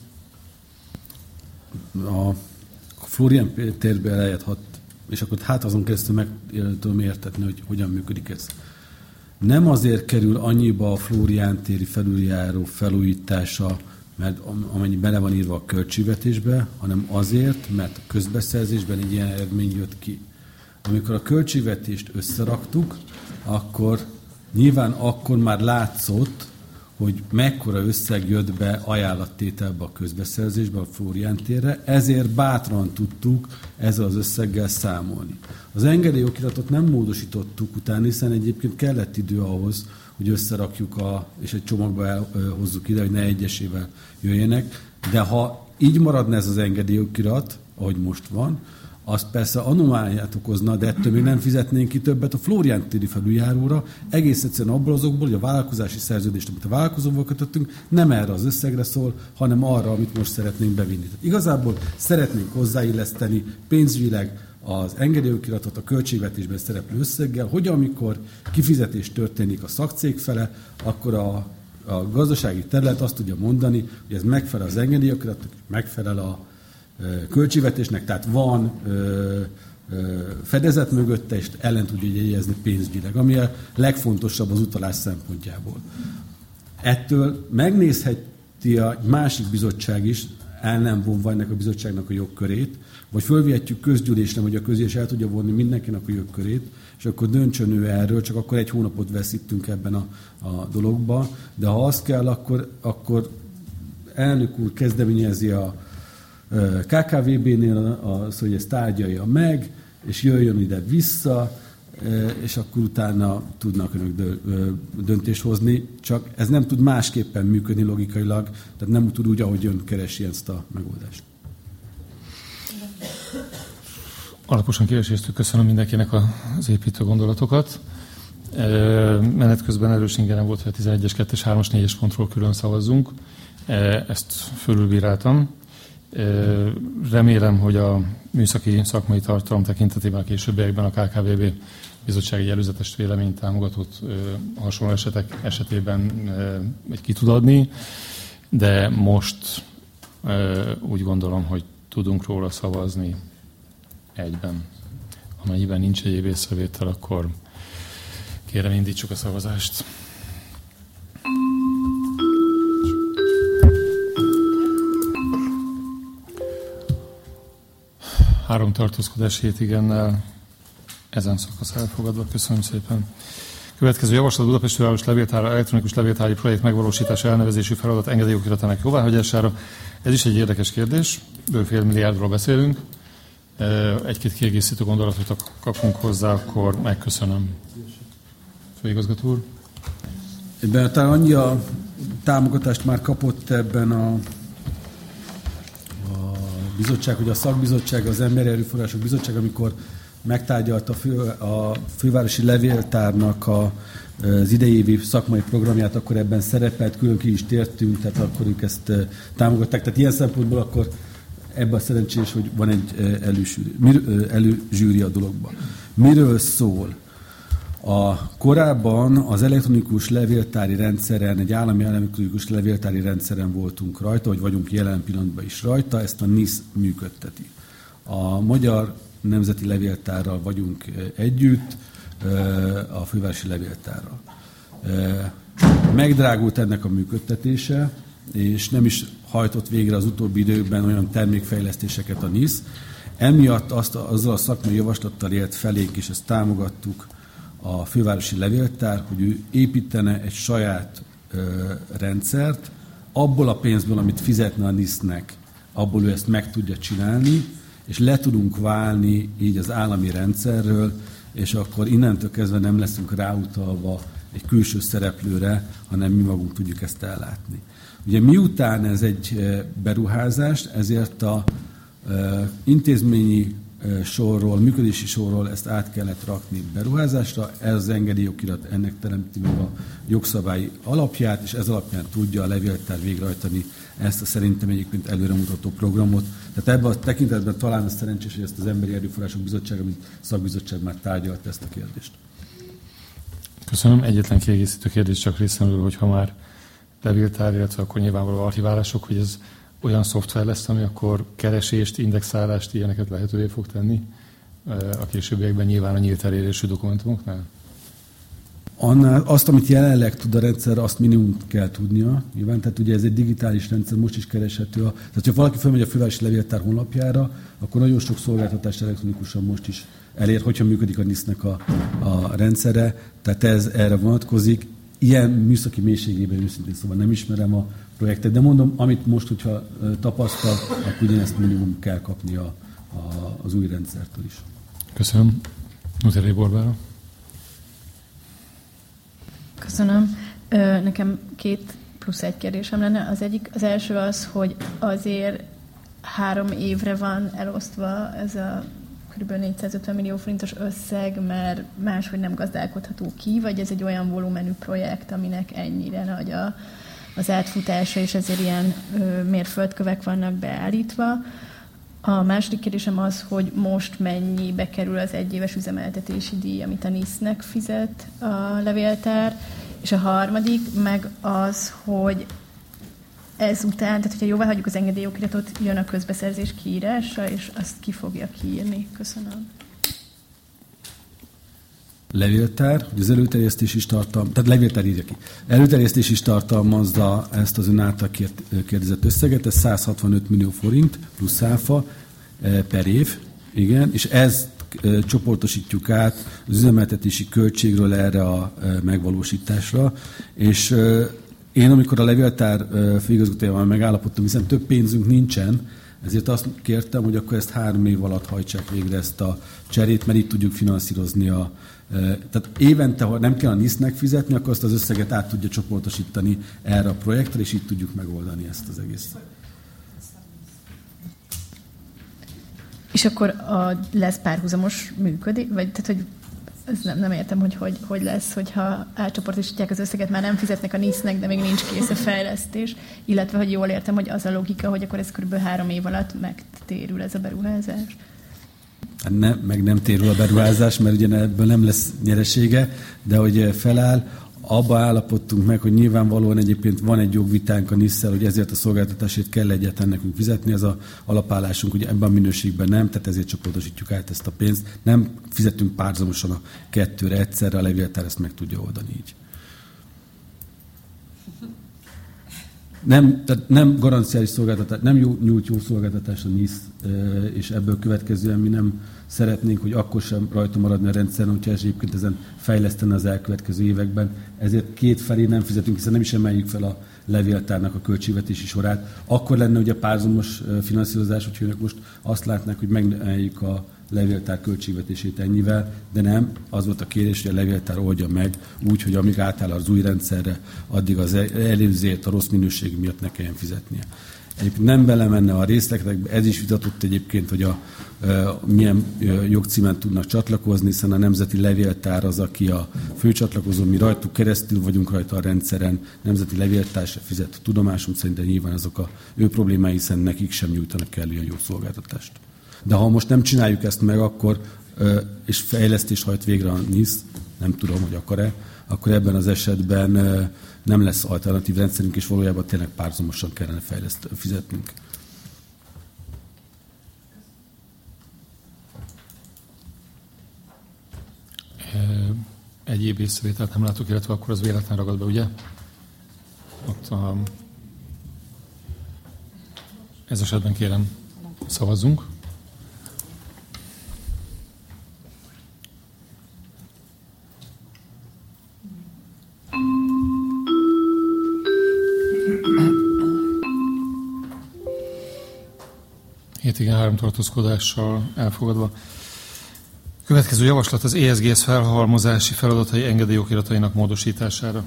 A Flórián térbe elejött, és akkor azon keresztül meg tudom értetni, hogy hogyan működik ez. Nem azért kerül annyiba a Flórián téri felüljáró felújítása, mert amennyi bele van írva a költségvetésbe, hanem azért, mert a közbeszerzésben egy ilyen eredmény jött ki. Amikor a költségvetést összeraktuk, akkor nyilván akkor már látszott, hogy mekkora összeg jött be ajánlattételbe a közbeszerzésbe, a Flórián térre, ezért bátran tudtuk ezzel az összeggel számolni. Az engedélyokiratot nem módosítottuk utána, hiszen egyébként kellett idő ahhoz, hogy összerakjuk és egy csomagba elhozzuk ide, hogy ne egyesével jöjjenek. De ha így maradna ez az engedélyokirat, ahogy most van, az persze anomáliát okozna, de ettől még nem fizetnénk ki többet a Flórián téri felüljáróra, egész egyszerűen abból azokból, hogy a vállalkozási szerződést, amit a vállalkozóval kötöttünk, nem erre az összegre szól, hanem arra, amit most szeretnénk bevinni. Tehát igazából szeretnénk hozzáilleszteni pénzügyileg az engedélyokiratot a költségvetésben szereplő összeggel, hogy amikor kifizetés történik a szakcég fele, akkor a gazdasági terület azt tudja mondani, hogy ez megfelel az engedélyokiratnak, megfelel a költségvetésnek, tehát van fedezet mögötte, és ellen tudja jegyezni pénzügyileg, ami a legfontosabb az utalás szempontjából. Ettől megnézheti a másik bizottság is, el nem vonva ennek a bizottságnak a jogkörét, vagy fölvihetjük közgyűlésre, hogy a közgyűlés el tudja vonni mindenkinek a jogkörét, és akkor döntsön ő erről, csak akkor 1 hónapot veszítünk ebben a dologba. De ha az kell, akkor elnök úr kezdeményezi a KKVB-nél az, hogy ezt tárgyalja meg, és jöjjön ide vissza, és akkor utána tudnak önök döntést hozni, csak ez nem tud másképpen működni logikailag, tehát nem tud úgy, ahogy ön keresi ezt a megoldást. Alaposan kiveséztük, köszönöm mindenkinek az építő gondolatokat. Menet közben erős ingyenem volt, hogy a 11-es, 2-es, 3-as, 4-es pontról külön szavazzunk. Ezt fölülbíráltam. Remélem, hogy a műszaki szakmai tartalom tekintetében a későbbiekben a KKVB bizottság egy előzetes véleményt támogatott hasonló esetek esetében ki tud adni, de most úgy gondolom, hogy tudunk róla szavazni egyben. Amennyiben nincs egyéb észrevétel, akkor kérem, indítsuk a szavazást. Három tartózkodás 7 igennel, ezen szakasz elfogadva. Köszönöm szépen. Következő javaslat Budapest főváros levéltára elektronikus levéltári projekt megvalósítása elnevezésű feladat engedélyokiratának jóváhagyására. Ez is egy érdekes kérdés. Bő fél milliárdról beszélünk. Egy-két kiegészítő gondolatot kapunk hozzá, akkor megköszönöm. Főigazgató úr. Ebben talán annyi a támogatást már kapott ebben a bizottság, hogy a szakbizottság, az Emberi Erőforrások Bizottság, amikor megtárgyalta a fővárosi levéltárnak az idei szakmai programját, akkor ebben szerepelt, külön ki is tértünk, tehát akkor ők ezt támogatták. Tehát ilyen szempontból akkor ebben a szerencsés, hogy van egy előzsűri a dologban. Miről szól? Korábban az elektronikus levéltári rendszeren, egy állami elektronikus levéltári rendszeren voltunk rajta, vagy vagyunk jelen pillanatban is rajta, ezt a NISZ működteti. A Magyar Nemzeti Levéltárral vagyunk együtt, a fővárosi levéltárral. Megdrágult ennek a működtetése, és nem is hajtott végre az utóbbi időkben olyan termékfejlesztéseket a NISZ. Emiatt azzal a szakmai javaslattal élt felénk, és ezt támogattuk, a fővárosi levéltár, hogy ő építene egy saját rendszert, abból a pénzből, amit fizetne a NISZ-nek, abból ő ezt meg tudja csinálni, és le tudunk válni így az állami rendszerről, és akkor innentől kezdve nem leszünk ráutalva egy külső szereplőre, hanem mi magunk tudjuk ezt ellátni. Ugye miután ez egy beruházás, ezért a intézményi sorról, működési sorról ezt át kellett rakni beruházásra, ez az engedélyokirat ennek teremti meg a jogszabályi alapját, és ez alapján tudja a levéltár végrehajtani ezt a szerintem egyébként előremutató programot. Tehát ebben a tekintetben talán az szerencsés, hogy ezt az Emberi Erőforrások Bizottsága, mint szakbizottság már tárgyalta ezt a kérdést. Köszönöm. Egyetlen kiegészítő kérdés csak részemről, hogy ha már levéltár, illetve akkor nyilvánvaló archiválások, hogy ez olyan szoftver lesz, ami akkor keresést, indexálást, ilyeneket lehetővé fog tenni a későbbiekben nyilván a nyílt elérésű dokumentumoknál? Azt, amit jelenleg tud a rendszer, azt minimum kell tudnia. Nyilván, tehát ugye ez egy digitális rendszer, most is kereshető. Tehát ha valaki felmegy a fővárosi levéltár honlapjára, akkor nagyon sok szolgáltatást elektronikusan most is elér, hogyha működik a NISZ-nek a rendszere. Tehát ez erre vonatkozik. Ilyen műszaki mélységében őszintén szóval nem ismerem a projektet, de mondom, amit most, hogyha tapasztal, akkor ugyanezt minimum kell kapni az új rendszertől is. Köszönöm. Nuteré Borbára. Köszönöm. Nekem 2 plusz egy kérdésem lenne. Az első az, hogy azért 3 évre van elosztva ez a kb. 450 millió forintos összeg, mert máshogy nem gazdálkodható ki, vagy ez egy olyan volumenű projekt, aminek ennyire nagy az átfutása, és ezért ilyen mérföldkövek vannak beállítva. A második kérdésem az, hogy most mennyibe kerül az egyéves üzemeltetési díj, amit a NISZ-nek fizet a levéltár, és a harmadik meg az, hogy ezután, tehát hogyha jóvá hagyjuk az engedélyokiratot, jön a közbeszerzés kiírása, és azt ki fogja kiírni. Köszönöm. Levéltár, hogy az előterjesztés is tehát levéltár írja ki. Előterjesztés is tartalmazza ezt az ön által kérdezett összeget, ez 165 millió forint plusz áfa per év, igen, és ezt csoportosítjuk át az üzemeltetési költségről erre a megvalósításra, és én, amikor a levéltár főigazgatójával megállapodtam, hiszen több pénzünk nincsen, ezért azt kértem, hogy akkor ezt 3 év alatt hajtsák végre ezt a cserét, mert így tudjuk finanszírozni tehát évente, ha nem kell a NISZ-nek fizetni, akkor azt az összeget át tudja csoportosítani erre a projektre, és így tudjuk megoldani ezt az egészet. És akkor lesz párhuzamos működés? Vagy tehát, hogy nem értem, hogy lesz, hogyha átcsoportosítják az összeget, már nem fizetnek a NISZ-nek, de még nincs kész a fejlesztés, illetve, hogy jól értem, hogy az a logika, hogy akkor ez kb. 3 év alatt megtérül ez a beruházás. Meg nem térül a beruházás, mert ugye ebből nem lesz nyeresége, de hogy feláll, abba állapodtunk meg, hogy nyilvánvalóan egyébként van egy jogvitánk a NISZ-szel, hogy ezért a szolgáltatásért kell egyáltalán nekünk fizetni, ez az alapállásunk, hogy ebben a minőségben nem, tehát ezért csoportosítjuk át ezt a pénzt. Nem fizetünk párhuzamosan a 2-re egyszerre, a levéltár ezt meg tudja oldani így. Nem garanciális szolgáltatás, nem nyújt jó szolgáltatás a NISZ, és ebből következően mi nem szeretnénk, hogy akkor sem rajta maradni a rendszeren, hogyha egyébként ezen fejlesztene az elkövetkező években. Ezért két felé nem fizetünk, hiszen nem is emeljük fel a levéltárnak a költségvetési sorát. Akkor lenne ugye párhuzamos finanszírozás, hogy önök most azt látnák, hogy megemeljük a levéltár költségvetését ennyivel, de nem. Az volt a kérés, hogy a levéltár oldja meg úgy, hogy amíg átáll az új rendszerre, addig az előzőért a rossz minőség miatt ne kelljen fizetnie. Egyébként nem belemenne a részletekbe, ez is vitatott egyébként, hogy milyen jogcímen tudnak csatlakozni, hiszen a Nemzeti Levéltár az, aki a főcsatlakozó, mi rajtuk keresztül vagyunk rajta a rendszeren, Nemzeti Levéltár se fizet tudomásom szerint, de nyilván azok a ő problémái, hiszen nekik sem nyújtanak kellően jó szolgáltatást. De ha most nem csináljuk ezt meg, akkor, és fejlesztés hajt végre a NISZ, nem tudom, hogy akar-e, akkor ebben az esetben nem lesz alternatív rendszerünk, és valójában tényleg párhuzamosan kellene fizetnünk. Egyéb észrevételt nem látok, illetve akkor az véletlen ragad be, ugye? Ott ez esetben kérem, szavazzunk. Igen, 3 tartózkodással elfogadva. Következő javaslat az ESGS felhalmozási feladatai engedélyokiratainak módosítására.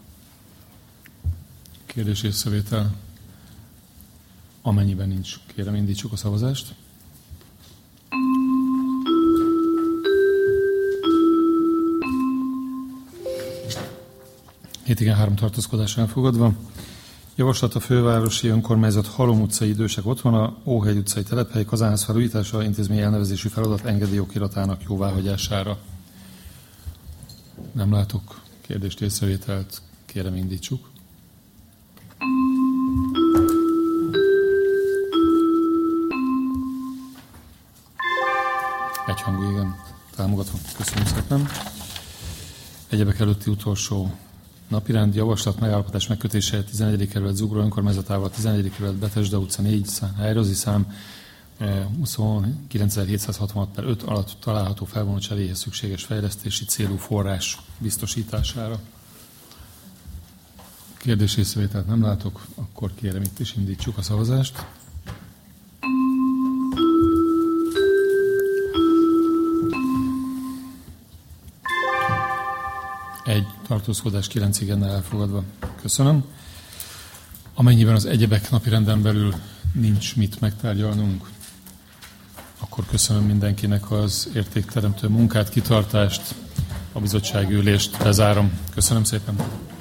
Kérdés észrevétel. Amennyiben nincs, kérem, indítsuk a szavazást. Igen, 3 tartózkodás elfogadva. Javaslat a fővárosi önkormányzat Halom utcai idősek otthona, Óhegy utcai telephely, kazánház felújítása, intézmény elnevezésű feladat engedélyokiratának jóváhagyására. Nem látok kérdést, észrevételt, kérem indítsuk. Egyhangú, igen, támogatva. Köszönöm szépen. Egyebek előtti utolsó napirend javaslat megállapodás megkötése 11. kerület Zugló önkormányzatával, 11. kerület Betesda utca 4 helyrozi szám 29.766/5 alatt található felvonó cseréhez szükséges fejlesztési célú forrás biztosítására. Kérdés észrevételt nem látok, akkor kérem itt is indítsuk a szavazást. Egy tartózkodás 9 igennel elfogadva. Köszönöm. Amennyiben az egyebek napirenden belül nincs mit megtárgyalnunk, akkor köszönöm mindenkinek az értékteremtő munkát, kitartást, a bizottsági ülést lezárom. Köszönöm szépen!